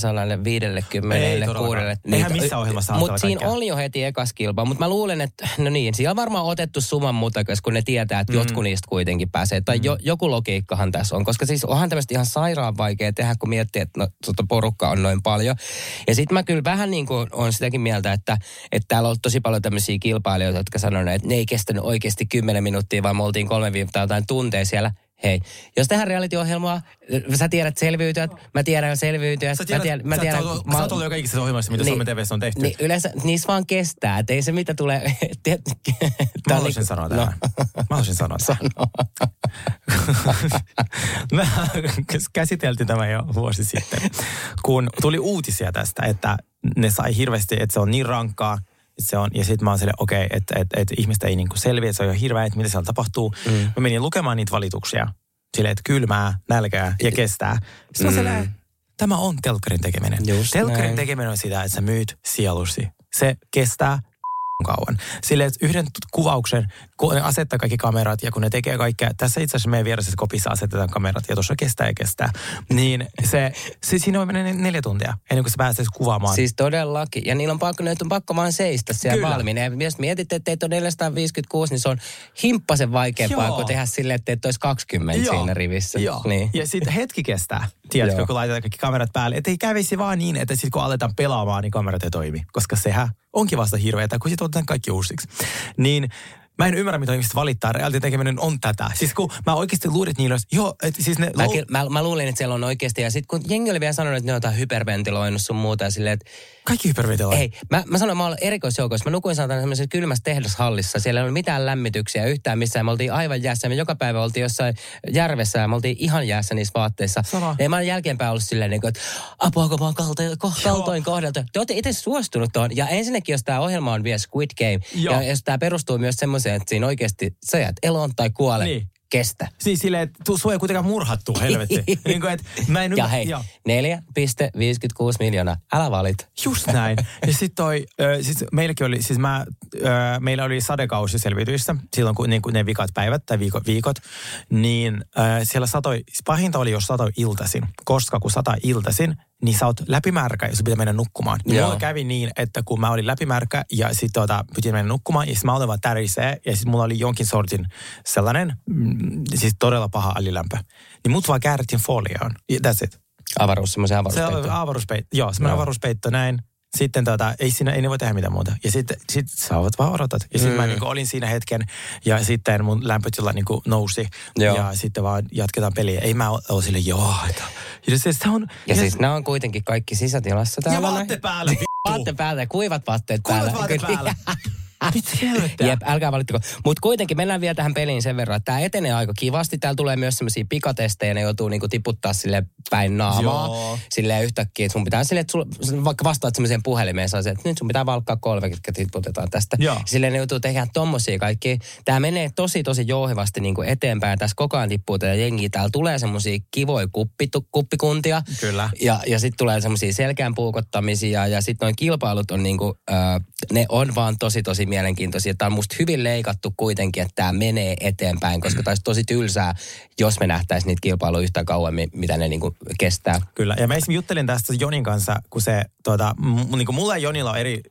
S4: neljäsataaviisikymmentäkuusi?
S2: Eihän missä ohjelmassa haastatella
S4: Mutta siinä oli jo heti ekas kilpaa, mutta mä luulen, että no niin, siellä on varmaan otettu summan mutakas, kun ne tietää, että mm. jotkut niistä kuitenkin pääsee. Tai mm. jo, joku logiikkahan tässä on, koska siis onhan tämmöistä ihan sairaan vaikea tehdä, kun miettii, että no, tuota porukkaa on noin paljon. Ja sitten mä kyllä vähän niin kuin on sitäkin mieltä, että, että täällä on tosi paljon tämmöisiä kilpailijoita, jotka sanoneet, että ne ei kestänyt oikeasti kymmenen minuuttia, vaan me oltiin kolme viiva jotain tunteja siellä. Hei, jos tehdään reality-ohjelmaa, sä tiedät selviytyjät, mä tiedän selviytyjät, mä tiedän... Mä tiedän
S2: sä oot ollut jo kaikissa ohjelmissa, mitä niin, Suomen T V:ssä on tehty.
S4: Niin yleensä niissä vaan kestää, että ei se mitä tulee...
S2: Mä haluaisin niin, sanoa tähän. No. Mä haluaisin sanoa tähän. Mä käsiteltiin tämä jo vuosi sitten, kun tuli uutisia tästä, että ne sai hirveästi, että se on niin rankkaa, se on, ja sitten mä oon silleen, okei, okay, että et, et ihmistä ei niinku selviä, että se on jo hirveä, että mitä siellä tapahtuu. Mm. Mä menin lukemaan niitä valituksia, silleen, että kylmää, nälkää ja kestää. Sitten mm. mä silleen, tämä on telkkarin tekeminen. Just telkkarin näin. Tekeminen on sitä, että sä myyt sielusi. Se kestää kauan. Silleen, että yhden kuvauksen, kun ne asettaa kaikki kamerat ja kun ne tekee kaikkea, tässä itse asiassa meidän vieressä kopissa asetetaan kamerat ja tuossa kestää ja kestää, niin se, se siinä on mennä neljä tuntia ennen kuin se pääsee kuvaamaan.
S4: Siis todellakin. Ja niillä on pakko, ne on pakko vaan seistä siellä valmiina. Ja jos mietitte, että teitä on neljäsataaviisikymmentäkuusi, niin se on himppasen vaikeampaa kuin tehdä silleen, että teitä olisi kaksikymmentä Joo. siinä rivissä.
S2: Joo.
S4: Niin.
S2: Ja sitten hetki kestää, tiedätkö, kun laitetaan kaikki kamerat päälle. Että ei kävisi vaan niin, että sitten kun aletaan pelaamaan, niin kamerat ei toimi. Koska sehän onkin vasta hirveätä, kun sitten otetaan kaikki uusiksi. Niin Mä en ymmärrä, mitä ihmiset valittaa. Reality tekeminen on tätä. Siis kun mä oikeasti luulin, että niillä olisi, joo, että siis ne...
S4: Mä, lou... mä, mä luulin, että siellä on oikeasti, ja sitten kun jengi oli vielä sanonut, että ne on jotain hyperventiloinut sun muuta, ja silleen, että...
S2: Kaikki hyperventiloinut.
S4: Ei, mä, mä sanoin, että mä olen erikoisjoukoissa. Mä nukuin saatan semmoisessa kylmässä tehdashallissa. Siellä ei ollut mitään lämmityksiä yhtään missään. Me oltiin aivan jäässä. Me joka päivä oltiin jossain järvessä ja me oltiin ihan jäässä niissä vaatteissa.
S2: Sama.
S4: Ja mä olen jälkeenpäin ollut silleen, että apua, kun mä oon kaltoin, kaltoin kohdeltu. Te olette itse suostunut tuohon. Ja ensinnäkin, jos tämä ohjelma on vielä Squid Game, Joo. ja jos tämä perustuu myös semmoiseen, että siinä oikeasti sä jäät eloon tai kuole. Niin. Kestä.
S2: Siis silleen, että sua ei kuitenkaan murhattu, helvetti. niin kuin, että mä en...
S4: Ja hei, neljä pilkku viisikymmentäkuusi miljoonaa. Älä valit.
S2: Just näin. Ja sit toi, äh, siis meilläkin oli, siis mä, äh, meillä oli sadekausi selviytyissä, silloin kun, niin kun ne vikat päivät tai viikot, viikot niin äh, siellä satoi, pahinta oli, jos satoi iltaisin, koska kun sataa iltaisin, niin sä oot läpimärkä ja sun pitää mennä nukkumaan. Niin mulla kävi niin, että kun mä olin läpimärkä ja sit tota, piti mennä nukkumaan, ja sit mä olin vaan tärisee, ja sit mulla oli jonkin sortin sellainen, mm, siis todella paha alilämpö. Niin mut vaan käärittiin folioon. That's it.
S4: Avaruus, semmoisen avaruuspeitto.
S2: Se on avaruuspeitto, joo, semmoinen no. avaruuspeitto näin. Sitten tota, ei siinä, ei ne voi tehdä mitään muuta. Ja sitten sit sä oot vaan odotat. Ja sitten mm. mä niinku olin siinä hetken, ja sitten mun lämpötila niinku nousi. Joo. Ja sitten vaan jatketaan peliä. Ei mä ole sille, joo. Ja, se, se on,
S4: ja, ja siis nämä on kuitenkin kaikki sisätilassa täällä.
S2: Ja vaatteet päällä, vittu.
S4: Vaatteet päällä, kuivat vaatteet
S2: kuivat
S4: päällä.
S2: Kuivat vaatteet päällä. Mitä helvettiä?
S4: Jep, älkää valittako. Mutta kuitenkin mennään vielä tähän peliin sen verran, että tämä etenee aika kivasti. Täällä tulee myös semmoisia pikatestejä, ne joutuu niinku tiputtaa sille päin naamaa. Joo. Silleen yhtäkkiä, että sun pitää silleen, että sul, vaikka vastaat semmoiseen puhelimeen, saa se, että nyt sun pitää valkkaa kolme, ketkä tiputetaan tästä. Joo. Silleen ne joutuu tehdä tommosia kaikki. Tämä menee tosi tosi jouhevasti niinku eteenpäin. Tässä koko ajan tippuu tätä jengiä. Täällä tulee semmoisia kivoja kuppitu, kuppikuntia.
S2: Kyllä.
S4: Ja, ja sitten tulee semmoisia selkään puukottamisia. Ja sitten noin kilpailut on niinku, äh, ne on vaan tosi tosi mielenkiintoisia. Tämä on musta hyvin leikattu kuitenkin, että tämä menee eteenpäin, koska tämä olisi tosi tylsää, jos me nähtäisiin niitä kilpailuja yhtä kauemmin, mitä ne niinku kestää.
S2: Kyllä, ja mä esimerkiksi juttelin tästä Jonin kanssa, kun se, tuota, m- niin kuin mulla ja Jonilla on eri,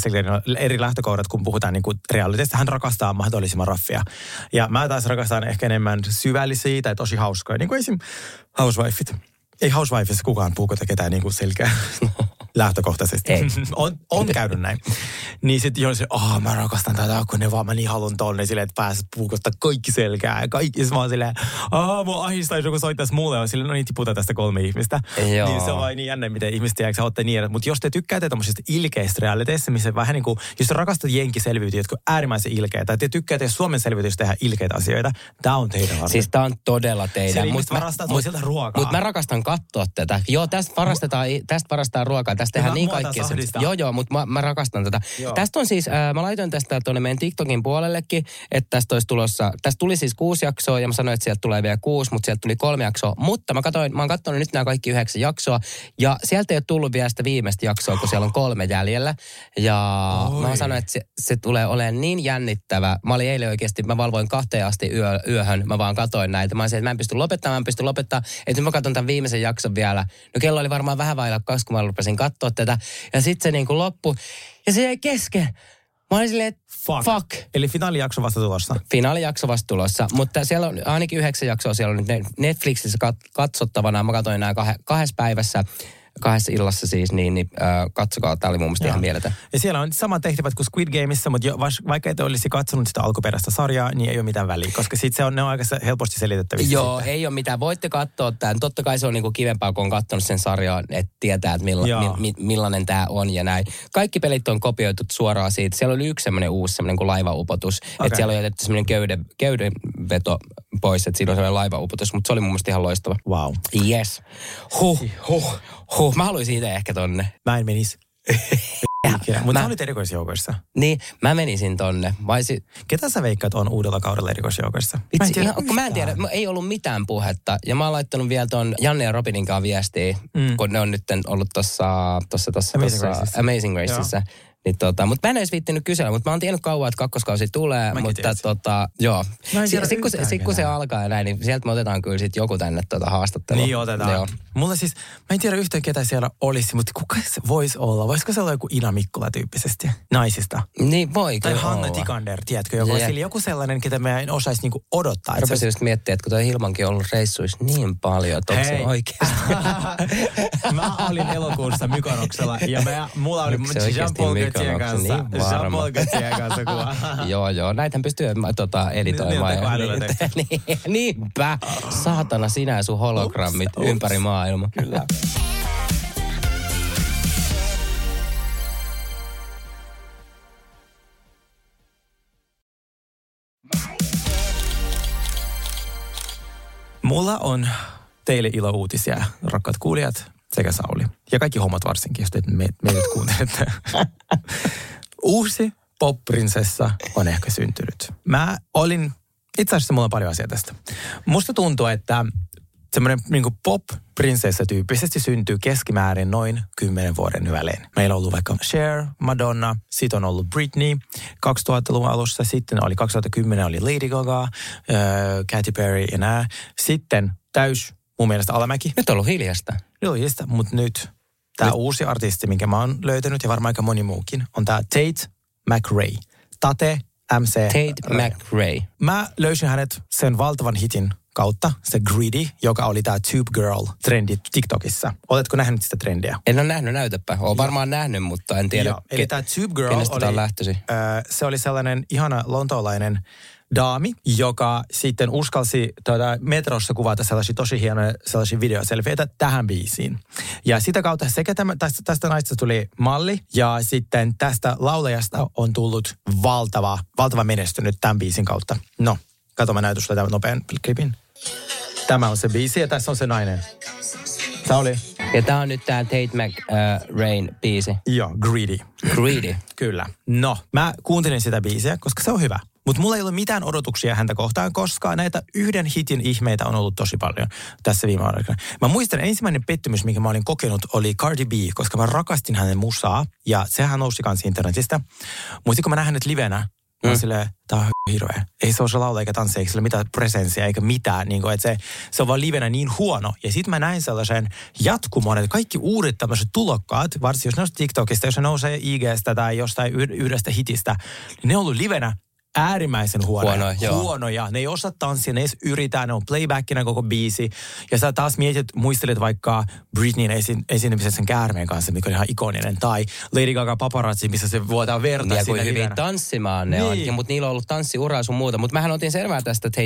S2: eri lähtökohdat, kun puhutaan niin kuin realitista. Hän rakastaa mahdollisimman raffia. Ja mä taas rakastan ehkä enemmän syvällisiä tai tosi hauskoja, niin kuin esimerkiksi housewifeit. Ei housewifeissa kukaan puukota ketään niin kuin selkeä lähtökohtaisesti. on, on käynyt näin. Niin sitten Joni se, oh, mä rakastan tätä, kun ne vaan mä niin haluan tonne silleen, että pääset puukottaa kaikki selkää. Ja kaikki, ja mä oon silleen, oh, mua ahistaisi, kun soittaisi mulle. Ja silleen, no niin, tiputa tästä kolme ihmistä. Joo. Niin se on vain niin jännä, miten ihmiset tiedätkö, olette niin. Mutta jos te tykkäätte tommosista ilkeistä realiteissa, missä vähän niin kuin, jos te rakastat jenkiselviytyjä, jotka on äärimmäisen ilkeitä, tai te tykkäätte Suomen selviytyjä tehdä ilkeitä asioita, tää on teidän varmaan.
S4: Siis tää on todella teidän.
S2: Mutta mut, ruokaa.
S4: Mutta mä rakastan katsoa tätä. Joo, tästä varastetaan, tästä varastetaan ruokaa. Tästä tehdään niin kaikkia. Joo, joo, mutta mä, mä rakastan tätä. Joo. Tästä on siis, äh, mä laitoin tästä tuonne meidän TikTokin puolellekin, että tästä olisi tulossa, tästä tuli siis kuusi jaksoa ja mä sanoin, että sieltä tulee vielä kuusi, mutta sieltä tuli kolme jaksoa. Mutta mä katsoin, mä oon katsonut nyt nämä kaikki yhdeksän jaksoa ja sieltä ei ole tullut vielä sitä viimeistä jaksoa, kun siellä on kolme jäljellä. Ja Oi. mä sanoin, että se, se tulee olemaan niin jännittävä. Mä olin eilen oikeasti, mä valvoin kahteen asti yö, yöhön, mä vaan katsoin näitä. Mä olisin, että mä en pysty lopettamaan, mä en pysty lopettamaan. Että nyt mä katson tämän viimeisen jakson vielä. No kello oli varmaan vähän vailla kaksi, kun mä rupesin katsoa tätä. Ja sitten se niin kuin loppu. Ja se jäi kesken. Mä olin silleen, että fuck. fuck.
S2: Eli finaalijakso vasta tulossa.
S4: Finaalijakso vasta tulossa. Mutta siellä on ainakin yhdeksän jaksoa. Siellä on nyt Netflixissä katsottavana. Mä katsoin nämä kah- kahdessa päivässä. Kahdessa illassa siis, niin, niin äh, katsokaa, tämä oli mun mielestä ihan mieletön.
S2: Ja siellä on samat tehtävät kuin Squid Gameissa, mutta jo, vaikka et olisi katsonut sitä alkuperäistä sarjaa, niin ei ole mitään väliä, koska sit se on, ne on aika helposti selitettävissä.
S4: Joo,
S2: sitten.
S4: Ei ole mitään. Voitte katsoa tämän. Totta kai se on niinku kivempaa, kun on katsonut sen sarjaa, että tietää, että milla, mi, mi, millainen tämä on ja näin. Kaikki pelit on kopioitu suoraan siitä. Siellä oli yksi semmoinen uusi semmoinen kuin laivaupotus. Okay. Että siellä on jätetty semmoinen köyden, köydenveto pois, että siinä on semmoinen laivaupotus, mutta se oli mun mielestä ihan loistava.
S2: Wow.
S4: Yes. Huh, huh, huh. Mä haluaisin itse ehkä tonne.
S2: Mä en menisi. Mutta sä olit erikoisjoukoissa.
S4: Niin, mä menisin tonne. Vaisi...
S2: Ketä sä veikkaat on uudella kaudella erikoisjoukoissa?
S4: Mä en tiedä, ihan, mä en tiedä, ei ollut mitään puhetta. Ja mä oon laittanut vielä ton Janne ja Robinin kanssa viestiä, mm. kun ne on nyt ollut tossa, tossa, tossa,
S2: Amazing
S4: tossa
S2: Raceissa.
S4: Amazing Raceissa. Niin tota, mutta mä en edes viittinyt kysellä, mutta mä oon tiennyt kauan, että kakkoskausi tulee, Mäkin mutta tiedät. tota, joo. Sitten kun, sit, kun se alkaa ja näin, niin sieltä me otetaan kyllä sit joku tänne tota haastattelua.
S2: Niin otetaan. Joo. Mulla siis, mä en tiedä yhtään ketä siellä olisi, mutta kuka se voisi olla? Voisiko se olla joku Ina Mikkola tyyppisesti? Naisista.
S4: Niin voi
S2: Tai
S4: kyllä
S2: Hanna
S4: olla.
S2: Tikander, tiedätkö? Joku, yeah. joku sellainen, ketä mä en osaisi niinku odottaa.
S4: Rupesin just miettiä, että kun toi Hilmankin on ollut reissuissa niin paljon, että onko se oikeasti?
S2: Mä olin elokuussa Mykonoksella ja mä, mulla oli Jean-Paul Gaultien kanssa.
S4: Niin varma.
S2: Jean-Paul Gaultien kanssa kuva.
S4: Joo, joo. Näitähän pystyy tota, editoimaan.
S2: Niin,
S4: niin, niinpä. Saatana sinä ja sun hologrammit ups, ympäri ups. maailmaa.
S2: Kyllä. Mulla on teille ilo-uutisia, rakkaat kuulijat sekä Sauli. Ja kaikki hommat varsinkin, jos te me, meidät kuuntelette. Uusi pop-prinsessa on ehkä syntynyt. Mä olin, itse asiassa mulla on paljon asiaa tästä. Musta tuntuu, että semmoinen niin kuin pop-prinsessa tyyppisesti syntyy keskimäärin noin kymmenen vuoden välein. Meillä on ollut vaikka Cher, Madonna, sitten on ollut Britney kaksituhattaluvun alussa, sitten oli kaksituhattakymmenen oli Lady Gaga, äh, Katy Perry ja nää. Sitten täys mun mielestä alamäki.
S4: Nyt on ollut hiljasta.
S2: Joo, hiljasta, mutta nyt tämä uusi artisti, minkä mä oon löytänyt ja varmaan aika moni muukin, on tämä Tate McRae. Tate M C.
S4: Tate McRae.
S2: Mä löysin hänet sen valtavan hitin kautta, se Greedy, joka oli tämä Tube Girl-trendi TikTokissa. Oletko nähnyt sitä trendiä?
S4: En ole nähnyt, näytäpä. Olen varmaan nähnyt, mutta en tiedä.
S2: Joo, eli tämä Tube Girl
S4: oli, lähtösi.
S2: Äh, se oli sellainen ihana lontoolainen daami, joka sitten uskalsi tuota, metrossa kuvata sellaisia tosi hienoja sellaisia videoselfieitä tähän biisiin. Ja sitä kautta sekä tämä, tästä, tästä naista tuli malli ja sitten tästä laulajasta on tullut valtava, valtava menestynyt tämän biisin kautta. No, kato mä näytän sulle tämän nopean klipin. Tämä on se biisi ja tässä on se nainen. Sauli.
S4: Ja tää on nyt tää Tate McRaen uh, biisi.
S2: Joo, Greedy.
S4: Greedy.
S2: Kyllä. No, mä kuuntelin sitä biisiä, koska se on hyvä. Mutta mulla ei ole mitään odotuksia häntä kohtaan, koska näitä yhden hitin ihmeitä on ollut tosi paljon tässä viime aikana. Mä muistan, ensimmäinen pettymys, minkä mä olin kokenut, oli Cardi B, koska mä rakastin hänen musaa, ja sehän nousi kanssa internetistä. Muistin, kun mä näin hänet livenä, mä mm. silleen, tää on hirveä. Ei se ole se laula eikä tanssi, eikä sillä mitään presenssiä eikä mitään. Niin kuin, että se, se on vaan livenä niin huono. Ja sitten mä näin sellaisen jatkumon, että kaikki uudet tämmöiset tulokkaat, varsinkin jos ne on TikTokista, jos ne nousee I G:stä tai jostain yhdestä hitistä, niin ne on ollut livenä äärimmäisen huonoja.
S4: Huonoja,
S2: huonoja. Ne ei osaa tanssia, ne ei edes yritä, ne on playbackina koko biisi. Ja sä taas mietit, muistelet vaikka Britneyn esi- esiintymisen sen käärmeen kanssa, mikä oli ihan ikoninen. Tai Lady Gaga Paparazzi, missä se vuotaa verta.
S4: Ja kuin hyvin tanssimaan ne niin. on, mutta niillä on ollut tanssiuraa sun muuta. Mutta mähän otin selvää tästä Tate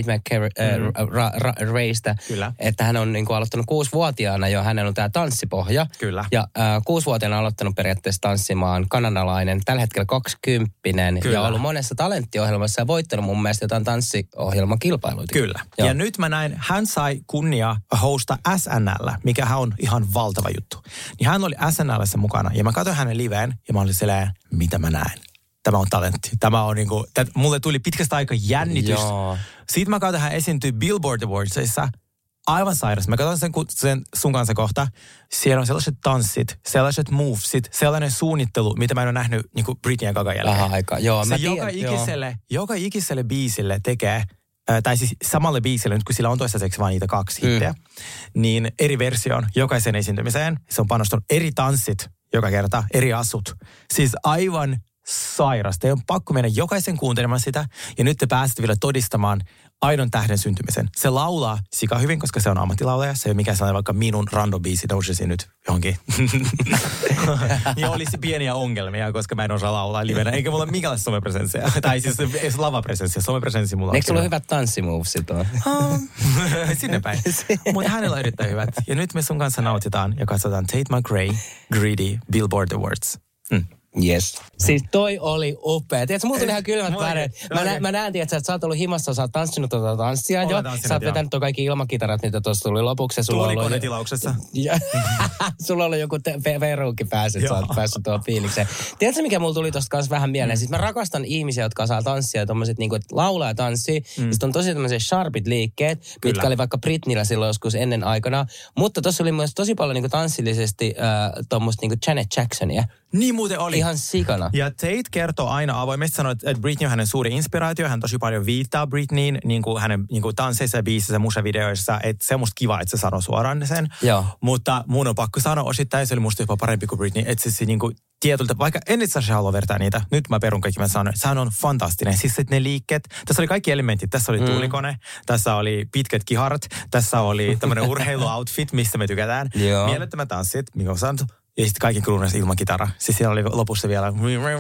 S4: McRaestä, mm. äh, että hän on niin kuin aloittanut kuusivuotiaana jo, hänellä on tämä tanssipohja.
S2: Kyllä.
S4: Ja äh, kuusivuotiaana aloittanut periaatteessa tanssimaan, kanadalainen, tällä hetkellä kaksikymppinen ja ollut monessa talenttiohjelmassa ja voittanut mun mielestä jotain tanssiohjelmakilpailuita.
S2: Kyllä. Joo. Ja nyt mä näin, hän sai kunnia hosta S N L, mikä on ihan valtava juttu. Niin hän oli S N L:ssä mukana ja mä katsoin hänen liveen ja mä olin silleen, mitä mä näen. Tämä on talentti. Tämä on niinku, tät, mulle tuli pitkästä aikaa jännitys. Joo. Sitten mä katsoin, hän esiintyi Billboard Awardsissa. Aivan sairas. Mä katson sen, sen sun kanssa kohta. Siellä on sellaiset tanssit, sellaiset movesit, sellainen suunnittelu, mitä mä en ole nähnyt niin kuin Britney ja Gaga jälkeen.
S4: Vähän aikaa, joo.
S2: Se
S4: mä
S2: joka,
S4: tiedän,
S2: ikiselle,
S4: joo.
S2: joka ikiselle biisille tekee, äh, tai siis samalle biisille, nyt kun sillä on toistaiseksi vaan niitä kaksi mm. hittejä, niin eri version jokaisen esiintymiseen. Se on panostanut eri tanssit joka kerta, eri asut. Siis aivan sairas. Te on pakko mennä jokaisen kuuntelemaan sitä, ja nyt te pääsette vielä todistamaan aidon tähden syntymisen. Se laulaa sika hyvin, koska se on ammattilaulaja. Se ei ole mikään sellainen vaikka minun random biisi nousisi nyt johonkin. Ja olisi pieniä ongelmia, koska mä en osaa laulaa livenä. Eikä mulla ole minkälaista somepresenssiä. Tai siis ei lavapresenssiä. Somepresenssi mulla on.
S4: Eikö sulla ole hyvät tanssimovsit on?
S2: Sinne päin. Mutta hänellä on erittäin hyvät. Ja nyt me sun kanssa nautitaan ja katsotaan Tate McRae, Greedy, Billboard Awards. Mm.
S4: Yes. Siis toi oli upea. Tiedätkö, mulla tuli ihan kylmät väreet. Mä, nä, mä näen, tiedätkö, että sä oot ollut himassa, sä oot tanssinut tuota tanssia jo. Sä oot vetänyt tuo kaikki ilmakitarat, mitä tuossa tuli lopuksi.
S2: Tuulikonetilaukset.
S4: Sulla on ollut joku veruukki päässä, että sä oot päässyt tuohon fiilikseen. Tiedätkö, mikä mulla tuli tosta kanssa vähän mieleen? Mm. Siis mä rakastan ihmisiä, jotka saa tanssia, tommoset niinku, että laulaa ja tanssii. Mm. Sitten on tosi tämmöiset sharpit liikkeet, Kyllä. mitkä oli vaikka Britneyllä silloin joskus ennen aikana. Mutta tossa oli myös tosi paljon niinku tanssillisesti äh, tommoista niinku Janet Jacksonia.
S2: Niin muuten oli.
S4: Ihan sikana.
S2: Ja Tate kertoo aina avoimesti, sanoo, että Britney on hänen suuri inspiraatio. Hän tosi paljon viittaa Britneyin niin kuin hänen niin kuin tansseissa ja biisissä ja musavideoissa. Että se on musta kiva, että se sanoo suoraan sen.
S4: Joo.
S2: Mutta mun on pakko sanoa osittain, se oli musta jopa parempi kuin Britney. Että se niin kuin tietyltä, vaikka en itse asiassa halua vertaa niitä. Nyt mä perun kaikki, mä sanon, sehän on fantastinen. Siis ne liikkeet, tässä oli kaikki elementit. Tässä oli mm. tuulikone, tässä oli pitkät kiharat, tässä oli tämmöinen urheiluoutfit, mistä me tykätään. Mielettömät tanssit, mikä on sanottu. Ja sitten kaikki kruunasi ilman kitaraa. Siis siellä oli lopussa vielä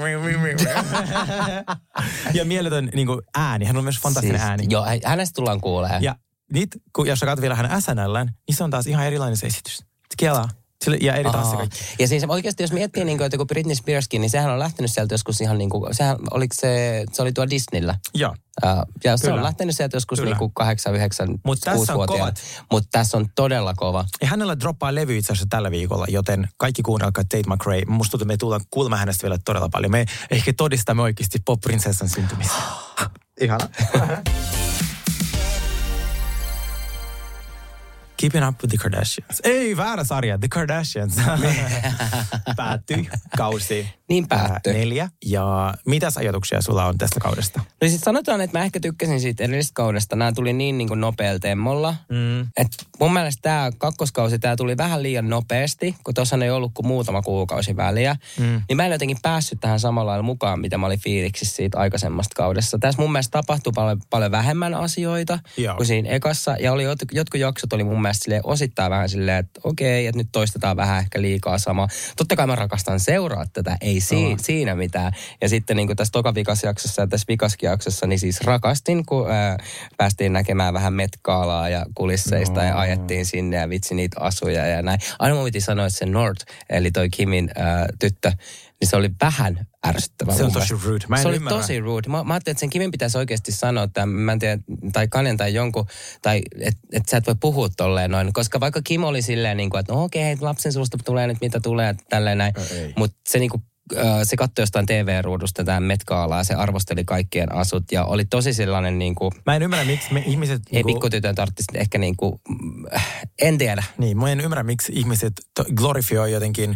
S2: ja mieletön niin kuin ääni. Hän on myös fantastinen
S4: siis,
S2: ääni.
S4: Joo, hänestä tullaan kuulemaan.
S2: Ja nyt, kun jos sä katsot vielä hänen S N L:ään, niin se on taas ihan erilainen se esitys. Kelaa. Ja eri tanssi kaikki.
S4: Ja siis oikeasti, jos miettii, niin kuin, että kun Britney Spearskin, niin sehän on lähtenyt sieltä joskus ihan niin kuin, sehän, oliko se, se oli tuo Disneyllä.
S2: Joo.
S4: Uh, ja se
S2: Kyllä.
S4: on lähtenyt sieltä joskus
S2: Kyllä.
S4: niin kuin kahdeksan, yhdeksän, kuusi-vuotiaana. Mutta tässä on todella kova.
S2: Ja hänellä droppaa levy itse asiassa tällä viikolla, joten kaikki kuunnelkaa Tate McRae. Musta tuntuu, että me tullaan kuulemaan hänestä vielä todella paljon. Me ehkä todistamme oikeasti pop-prinsessan syntymistä. Ihana. Keeping Up with the Kardashians. Ei, väärä sarja. The Kardashians. Päättyi kausi.
S4: Niin päättyi.
S2: Ää, neljä. Ja mitäs ajatuksia sulla on tästä kaudesta?
S4: No sit sanotaan, että mä ehkä tykkäsin siitä edellisestä kaudesta. Nämä tuli niin, niin kuin nopealla temmolla. Mm. Et mun mielestä tämä kakkoskausi, tämä tuli vähän liian nopeasti, kun tuossa ei ollut kuin muutama kuukausi väliä. Mm. Niin mä en jotenkin päässyt tähän samalla lailla mukaan, mitä mä olin fiiliksissä siitä aikaisemmasta kaudessa. Tässä mun mielestä tapahtui paljon, paljon vähemmän asioita Joo. kuin siinä ekassa. Ja oli jot, jotkut jaksot oli mun mielestä silleen, osittain vähän silleen, että okei, että nyt toistetaan vähän ehkä liikaa sama. Totta kai mä rakastan seuraa tätä, ei si- oh. siinä mitään. Ja sitten niin kuin tässä toka vikasjaksossa ja tässä vikaskin jaksossa, niin siis rakastin, kun ää, päästiin näkemään vähän Met-gaalaa ja kulisseista no. ja ajettiin sinne ja vitsi niitä asuja ja näin. Aina mä piti sanoa, että se Nord, eli toi Kimin ää, tyttö, niin se oli vähän ärsyttävä.
S2: Se on tosi rude. Mä en
S4: se oli
S2: ymmärrä.
S4: tosi rude. Mä, mä ajattelin, että sen Kimin pitäisi oikeasti sanoa, että mä en tiedä, tai Kanen tai jonkun, tai että et sä et voi puhua tolleen noin. Koska vaikka Kim oli silleen, niin kuin, että no okei, okay, lapsen suusta tulee nyt mitä tulee, tälleen näin. Mutta se niin kuin, se katsoi jostain T V-ruudusta tämän Met-gaalaa, se arvosteli kaikkien asut ja oli tosi sellainen niin kuin...
S2: Mä en ymmärrä, miksi me ihmiset...
S4: Ei niin pikkutytön tarvitsisi ehkä niin kuin... En tiedä.
S2: Niin, mä en ymmärrä, miksi ihmiset glorifioi jotenkin...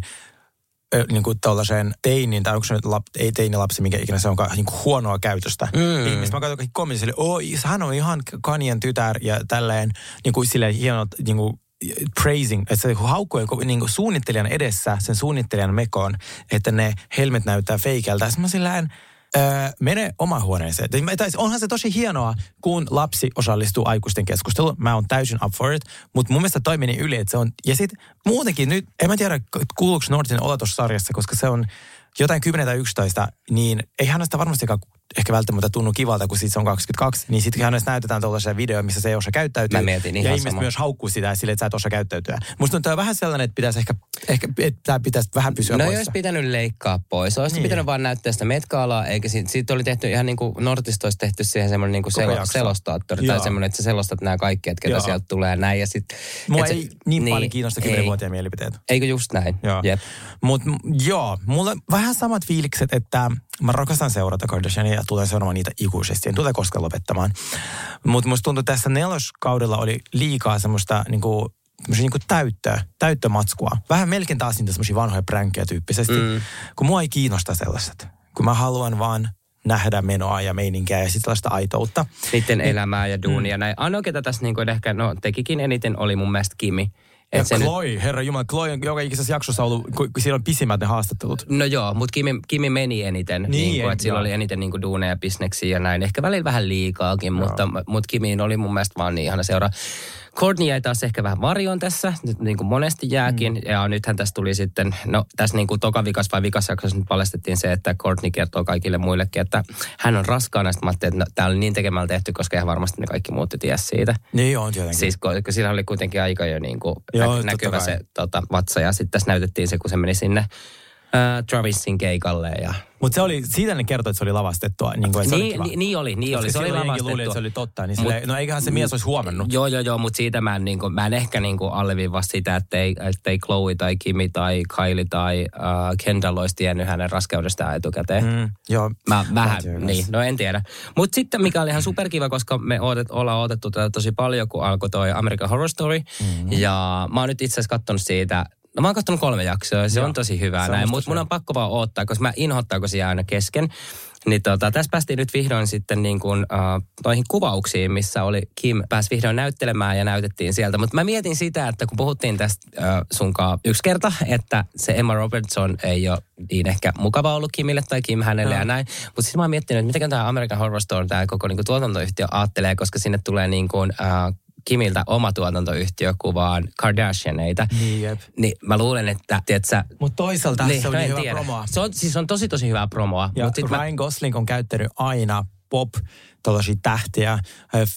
S2: niin kuin tällaiseen teinin, tai onko se nyt lap, ei teinilapsi, mikä ikinä se onkaan, niin kuin huonoa käytöstä. Mm. Ihmiset, mä katsoin kaikki kommentit, että oh, hän on ihan Kanyen tytär ja tälleen, niin kuin silleen hienot, niin kuin praising, että se haukkoi niin kuin suunnittelijan edessä, sen suunnittelijan mekoon, että ne helmet näyttää feikeltä. Sitten mä silleen, Öö, mene omaan huoneeseen. Tai onhan se tosi hienoa, kun lapsi osallistuu aikuisten keskusteluun. Mä oon täysin up for it, mutta mun mielestä toi meni yli, että se on... Ja sit muutenkin nyt, en mä tiedä, kuuluuko Nordin olla tuossa sarjassa, koska se on jotain kymmenen tai yksitoista, niin ei hänestä varmastikaan ehkä välttämättä tunnu kivalta, kun siitä se on kaksikymmentäkaksi, niin sitten hänestä näytetään tuollaisia videoja, missä se ei osaa käyttäytyä.
S4: Mä mietin ihan
S2: ja ihmiset
S4: sama.
S2: myös haukkuu sitä sille, että sä et osaa käyttäytyä. Musta on vähän sellainen, että pitäisi ehkä, ehkä että pitäisi vähän pysyä
S4: no
S2: poissa.
S4: No olisi pitänyt leikkaa pois. Olisi niin. pitänyt vaan näyttää sitä Met-gaalaa, eikä siitä, siitä oli tehty ihan niin kuin Nordista olisi tehty siihen semmoinen niin kuin selo, selostaattori. Tai semmoinen, että sä selostat nämä kaikki, että ketä Joo. sieltä tulee näin. Ja sit,
S2: Mua
S4: et
S2: ei
S4: se,
S2: niin,
S4: niin
S2: paljon kiinnosta kymmenvuotiaan mielipiteet.
S4: Eikö just näin?
S2: Joo.
S4: Jep.
S2: Mut joo, mulla on vähän samat fiilikset, että mä rakastan seurata Kardashiania ja tulen seuraamaan niitä ikuisesti. En tule koskaan lopettamaan. Mutta musta tuntuu, että tässä neloskaudella oli liikaa semmoista niinku, niinku täyttöä, täyttömatskua. Vähän melkein taas niitä semmoisia vanhoja pränkkejä tyyppisesti. Mm. Kun mua ei kiinnosta sellaiset. Kun mä haluan vaan nähdä menoa ja meininkiä ja sitten sellaista aitoutta.
S4: Sitten elämää ja duunia. Mm. Näin. Ainoa, ketä tässä niinku ehkä no, tekikin eniten, oli mun mielestä Kimi.
S2: Ja Chloe, nyt... herra jumala, Chloe on joka ikisessä jaksossa ollut, kun siellä on pisimmät ne haastattelut.
S4: No joo, mutta Kimi, Kimi meni eniten, niin, niin kuin, että sillä oli eniten niin kuin duuneja, bisneksiä ja näin. Ehkä välillä vähän liikaakin, joo. mutta, mutta Kimiin oli mun mielestä vaan niin ihana seuraa. Kourtney jäi taas ehkä vähän varjoon tässä, nyt niin kuin monesti jääkin. Mm. Ja nythän tässä tuli sitten, no tässä niin kuin toka vikas vai vikasjaksossa nyt paljastettiin se, että Kourtney kertoo kaikille muillekin, että hän on raskaana. Sitten mä ajattelin, että no, tämä oli niin tekemällä tehty, koska ihan varmasti ne kaikki muut ties siitä.
S2: Niin on tietenkin.
S4: Siis kun sillä oli kuitenkin aika jo niin kuin
S2: Joo,
S4: nä- näkyvä se tota, vatsa. Ja sitten tässä näytettiin se, kun se meni sinne äh, Travisin keikalle ja...
S2: Mutta se oli, siitä ne kertoi, että se oli lavastettua. Niin, kuin,
S4: niin, oli niin oli, niin oli. Se oli lavastettua.
S2: Luuli, että se oli totta, niin sille, mut, no eiköhän se mies olisi huomannut.
S4: Joo, joo, joo, mutta siitä mä en, niin kuin, mä en ehkä niin kuin alleviivaa sitä, että ei, että ei Chloe tai Kimi tai Kylie tai uh, Kendall olisi tiennyt hänen raskeudestaan etukäteen. Mm,
S2: joo.
S4: Mä vähän, niin, no en tiedä. Mutta sitten mikä oli ihan superkiva, koska me odotet, ollaan odotettu tätä tosi paljon, kun alkoi toi American Horror Story. Mm-hmm. Ja mä oon nyt itse asiassa katsonut siitä... No mä oon katsonut kolme jaksoa, se Joo, on tosi hyvää näin, mutta mun on pakko vaan odottaa, koska mä inhottaako siellä aina kesken. Niin tota, tässä päästiin nyt vihdoin sitten niin kuin uh, noihin kuvauksiin, missä oli Kim pääsi vihdoin näyttelemään ja näytettiin sieltä. Mutta mä mietin sitä, että kun puhuttiin tästä uh, sunkaan yksi kerta, että se Emma Robertson ei ole niin ehkä mukava ollut Kimille tai Kim hänelle no. ja näin. Mutta sitten mä oon miettinyt, että miten tämä American Horror Story, tämä koko niin kuin tuotantoyhtiö aattelee, koska sinne tulee niin kuin... Uh, Kimiltä oma tuotantoyhtiö kuvaan Kardashianeita.
S2: Niin, jep.
S4: Niin mä luulen, että, tiedätkö,
S2: Mutta toisaalta
S4: niin,
S2: se on
S4: no
S2: niin
S4: en
S2: hyvä
S4: tiedä.
S2: promoa.
S4: Se on, siis on tosi tosi hyvää promoa.
S2: Ja
S4: mut sit
S2: Ryan
S4: mä,
S2: Gosling on käyttänyt aina pop, tällaisia tähtiä, äh,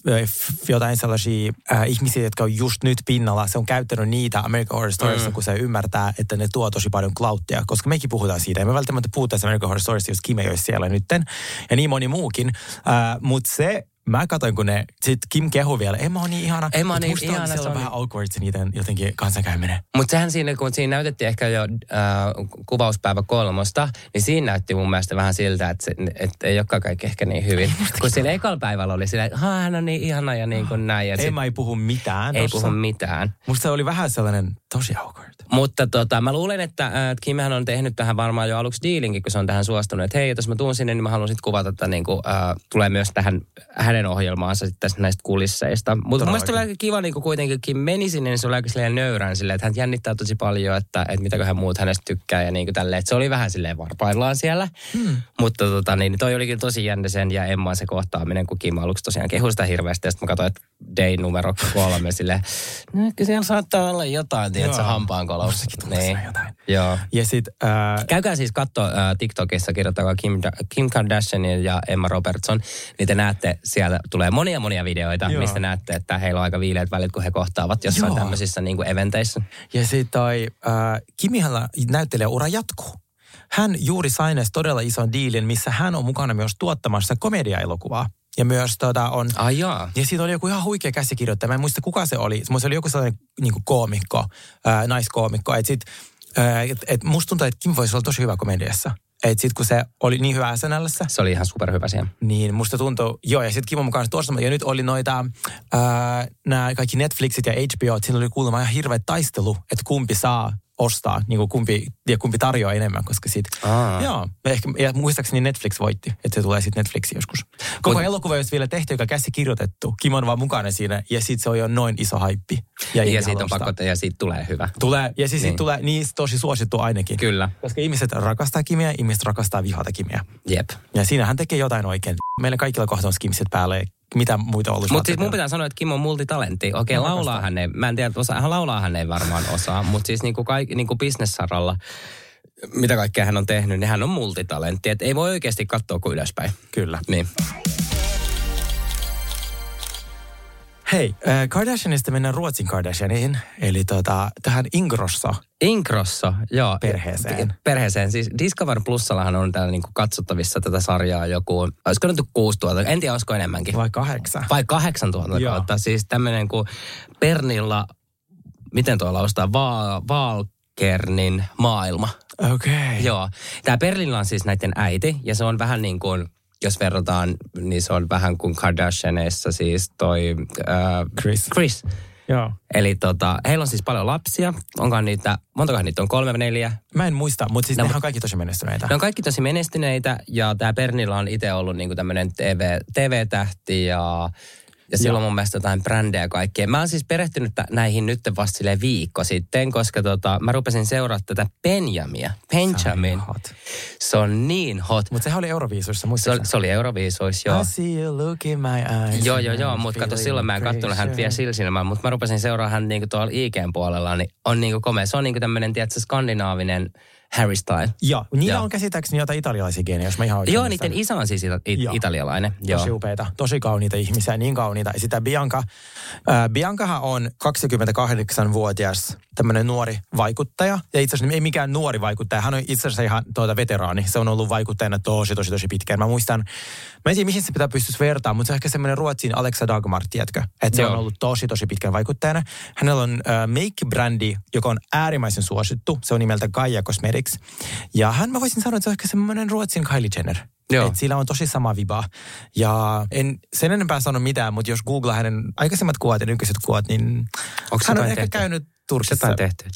S2: f- jotain sellaisia äh, ihmisiä, jotka on just nyt pinnalla. Se on käyttänyt niitä American Horror Storiesissa, mm. kun se ymmärtää, että ne tuo tosi paljon klauttia. Koska mekin puhutaan siitä. Ja me välttämättä puhutaan American Horror Storiesissa, jos Kim ei olisi siellä nytten. Ja niin moni muukin. Äh, Mutta se... Mä katsoin, kun ne, sit Kim kehui vielä, Emma on niin ihana.
S4: Emma on niin
S2: musta
S4: ihana.
S2: Se on
S4: on
S2: vähän awkward se niiden jotenkin kanssakäyminen.
S4: Mutta sehän siinä, kun siinä näytettiin ehkä jo äh, kuvauspäivä kolmosta, niin siinä näytti mun mielestä vähän siltä, että, se, että ei olekaan kaikki ehkä niin hyvin. Kun sillä ekalla päivällä oli silleen, että hän on niin ihana ja niin kuin näin. Ja
S2: Emma sit, ei puhu mitään.
S4: Ei
S2: tossa.
S4: puhu mitään.
S2: Musta se oli vähän sellainen tosi awkward.
S4: Mutta tota, mä luulen, että äh, Kimhän on tehnyt tähän varmaan jo aluksi diilinkin, kun se on tähän suostunut. Että hei, jos mä tuun sinne, niin mä haluan sitten kuvata, että niin kuin, äh, tulee myös tähän hänen ohjelmaansa sitten näistä kulisseista. Mutta mun mielestä oli aika kiva niin kuin kuitenkin Kim meni sinne, niin se oli aika silleen nöyrän silleen, että hän jännittää tosi paljon, että, että mitäköhän muut hänestä tykkää ja niin kuin tälleen. Että se oli vähän silleen varpaillaan siellä. Hmm. Mutta tota, niin, toi oli kyllä tosi jännä sen ja Emman se kohtaaminen, kun Kim aluksi tosiaan kehui sitä hirveästi. Ja sitten mä katsoin, että day numero kolme silleen, no ehkä siellä saattaa olla jotain, tiedätkö, hampaankolo. Niin. Joo.
S2: Ja sit, äh...
S4: käykää siis katsoa äh, TikTokissa, kirjoittakaa Kim, Kim Kardashian ja Emma Robertson, niin te näette, siellä tulee monia monia videoita, Joo. mistä näette, että heillä on aika viileät välit, kun he kohtaavat jossain Joo. tämmöisissä niin kuin eventeissä.
S2: Ja sit toi, äh, Kimihalla näyttelijäura jatkuu. Hän juuri sai todella ison diilin, missä hän on mukana myös tuottamassa komedia-elokuvaa. Ja myös tota on...
S4: Ai jaa.
S2: Ja siitä oli joku ihan huikea käsikirjoittaja. Mä en muista kuka se oli. Se oli joku sellainen niin kuin koomikko, ää, naiskoomikko. Että sit, ää, et, et musta tuntuu, että Kim voisi olla tosi hyvä komediassa. Että sit kun se oli niin hyvä S N L:ssä.
S4: Se oli ihan superhyvä siihen.
S2: Niin, musta tuntuu. Joo, ja sit Kim on mukaan tuossa. Ja nyt oli noita, ää, nämä kaikki Netflixit ja H B O. Siinä oli kuulemma ihan hirveä taistelu, että kumpi saa ostaa, niin kuin kumpi, ja kumpi tarjoaa enemmän, koska sit, Aa. joo, ehkä, ja muistaakseni Netflix voitti, että se tulee sitten Netflixiin joskus. Koko Mut, elokuva olisi vielä tehty, joka käsi kirjoitettu, Kim on vaan mukana siinä, ja sit se on jo noin iso haippi. Ja,
S4: ja siitä on pakko, ja siitä tulee hyvä.
S2: Tulee, ja siis niin. siitä tulee niin tosi suosittu ainakin.
S4: Kyllä.
S2: Koska ihmiset rakastaa Kimiä, ihmiset rakastaa vihata Kimiä.
S4: Jep.
S2: Ja siinä hän tekee jotain oikein. Meillä kaikilla kohta on skimsit päälle. Mitä muita ollut?
S4: Mutta siis mun pitää sanoa, että Kim on multitalentti. Okei, okay, laulaa hän ei, mä en tiedä, osa, hän laulaa hän ei varmaan osaa, mutta siis niinku, kaik, niinku business-saralla, mitä kaikkea hän on tehnyt, niin hän on multitalentti. Että ei voi oikeasti katsoa kuin ylöspäin.
S2: Kyllä.
S4: Niin.
S2: Hei, äh, Kardashianista mennään Ruotsin Kardashianiin, eli tota, tähän Ingrosso.
S4: Ingrosso, joo.
S2: Perheeseen.
S4: Perheeseen. Siis Discover Plusallahan on täällä niinku katsottavissa tätä sarjaa joku, olisiko nyt kuusi tuota, en tiedä, olisiko enemmänkin.
S2: Vai kahdeksan.
S4: Vai kahdeksan tuota kautta. Siis tämmöinen kuin Pernilla, miten tuo laustaa, Va- Valkernin maailma.
S2: Okei. Okay.
S4: Joo. Tämä Pernilla on siis näiden äiti, ja se on vähän niin kuin, jos verrataan, niin se on vähän kuin Kardashianeissa siis toi äh,
S2: Chris.
S4: Chris.
S2: Joo.
S4: Eli tota, heillä on siis paljon lapsia. Onkohan niitä, montakohan niitä on? Kolme, neljä?
S2: Mä en muista, mutta siis
S4: no,
S2: ne on kaikki tosi menestyneitä.
S4: Ne on kaikki tosi menestyneitä ja tää Pernilla on itse ollut niinku tämmönen T V, T V-tähti ja... Ja silloin mun mielestä jotain brändejä ja kaikkea. Mä oon siis perehtynyt näihin nyt vasta silleen viikko sitten, koska tota, mä rupesin seuraamaan tätä Benjamia. Benjamin. Se, se on niin hot.
S2: Mutta sehän oli Euroviisuissa,
S4: muistatko? Se, se oli Euroviisuissa, joo.
S2: I see you look in my eyes.
S4: Joo, joo, joo. Mutta kato, silloin mä en kattonut häntä vielä sillä silmään. Mutta mä rupesin seuraamaan hän niinku tuolla I G:n puolella, niin on niinku komea. Se on niinku tämmönen, tiedätkö, skandinaavinen Harry Styles.
S2: Joo, niillä Joo. on käsittääkseni jotain italialaisia geenejä, jos mä ihan oikein.
S4: Joo, niiden isä on siis ita- it- italialainen. Joo.
S2: Tosi upeita, tosi kauniita ihmisiä, niin kauniita. Ja sitä Bianca, äh, Biancahan on kaksikymmentäkahdeksanvuotias tämmöinen nuori vaikuttaja. Ja itse asiassa ei mikään nuori vaikuttaja, hän on itse asiassa ihan tuota veteraani. Se on ollut vaikuttajana tosi, tosi, tosi pitkään. Mä muistan, mä en tiedä mihin se pitää pystyisi vertaamaan, mutta se on ehkä semmoinen Ruotsin Alexa Dagmar, tiedätkö? Että se Joo. on ollut tosi, tosi pitkään vaikuttajana. Hänellä on äh, make-brändi, joka on äärimmäisen suosittu. Se on nimeltä Gaia Cosmetics. Ja hän, mä voisin sanoa, että se on ehkä semmoinen Ruotsin Kylie Jenner. Että sillä on tosi sama viba. Ja en sen enempää sano mitään, mutta jos googlaa hänen aikaisemmat kuvat ja nykyiset kuvat, niin
S4: onko
S2: hän on ehkä
S4: tehty?
S2: käynyt Turkissa.
S4: Jotain tehty.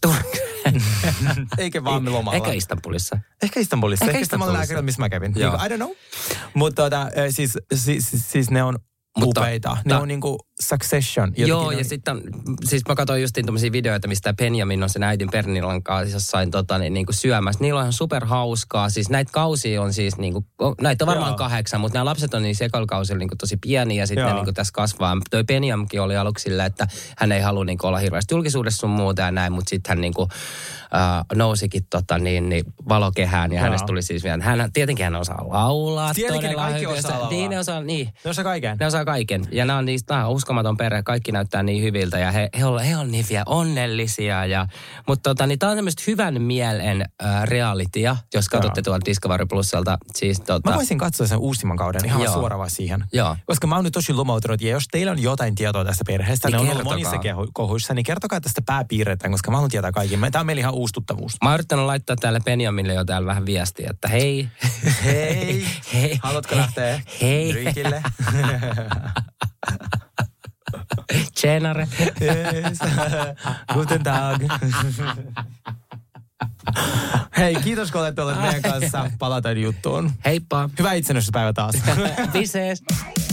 S2: Eikä vaan lomalla.
S4: Ehkä Istanbulissa.
S2: Ehkä Istanbulissa. Ehkä, Ehkä Istanbulissa. Lääkärillä, missä mä kävin. Joo. I don't know. Mutta tota, siis, siis, siis ne on
S4: Mutta,
S2: upeita. Ne
S4: ta-
S2: on niinku Succession.
S4: Joo,
S2: on...
S4: ja sitten siis mä katsoin justiin tommosia videoita, mistä Benjamin on sen äidin Pernilan kanssa jossain tota, niin, niin kuin syömässä. Niillä on ihan superhauskaa. Siis näitä kausia on siis, niin kuin, näitä on varmaan Joo. kahdeksan, mutta nämä lapset on niin sekoilukausilla niin kuin tosi pieniä ja sitten ne niin kuin tässä kasvaa. Toi Benjamkin oli aluksi sillä, että hän ei halua niin kuin olla hirveästi julkisuudessa sun muuta ja näin, mutta sitten hän niin kuin, äh, nousikin tota, niin, niin, valokehään ja Joo. hänestä tuli siis vielä. Hän, tietenkin hän osaa laulaa.
S2: Tietenkin ne kaikki osaa laulaa.
S4: Niin, ne osaa, niin.
S2: Ne osaa kaiken.
S4: Ne osaa kaiken. Ja nämä on niistä, nämä on uskomaton perhe. Kaikki näyttää niin hyviltä ja he, he, on, he on niin vielä onnellisia. Ja, mutta tota, niin tämä on tämmöistä hyvän mielen äh, realitya, jos katsotte tuolta Discovery Plusalta. Siis, tota...
S2: Mä voisin katsoa sen uusimman kauden ihan
S4: Joo.
S2: suoraan vaan siihen.
S4: Joo.
S2: Koska mä oon nyt tosi lumoutunut. Ja jos teillä on jotain tietoa tästä perheestä, niin ne on ollut
S4: kertokaa.
S2: monissa kohuissa, niin kertokaa tästä pääpiirretään, koska mä haluan tietää kaiken. Tämä on meillä ihan uustuttavuus.
S4: Mä oon yrittänyt laittaa täällä Benjaminille jo täällä vähän viestiä, että hei.
S2: Hei.
S4: Hei.
S2: Haluatko lähteä
S4: Hei.
S2: drinkille?
S4: Tjenare.
S2: Yes. Guten Tag. Hei, kiitos kun olette olleet meidän kanssa. Palataan juttuun.
S4: Heippa.
S2: Hyvää itsenäisyyspäivää taas.
S4: Vises.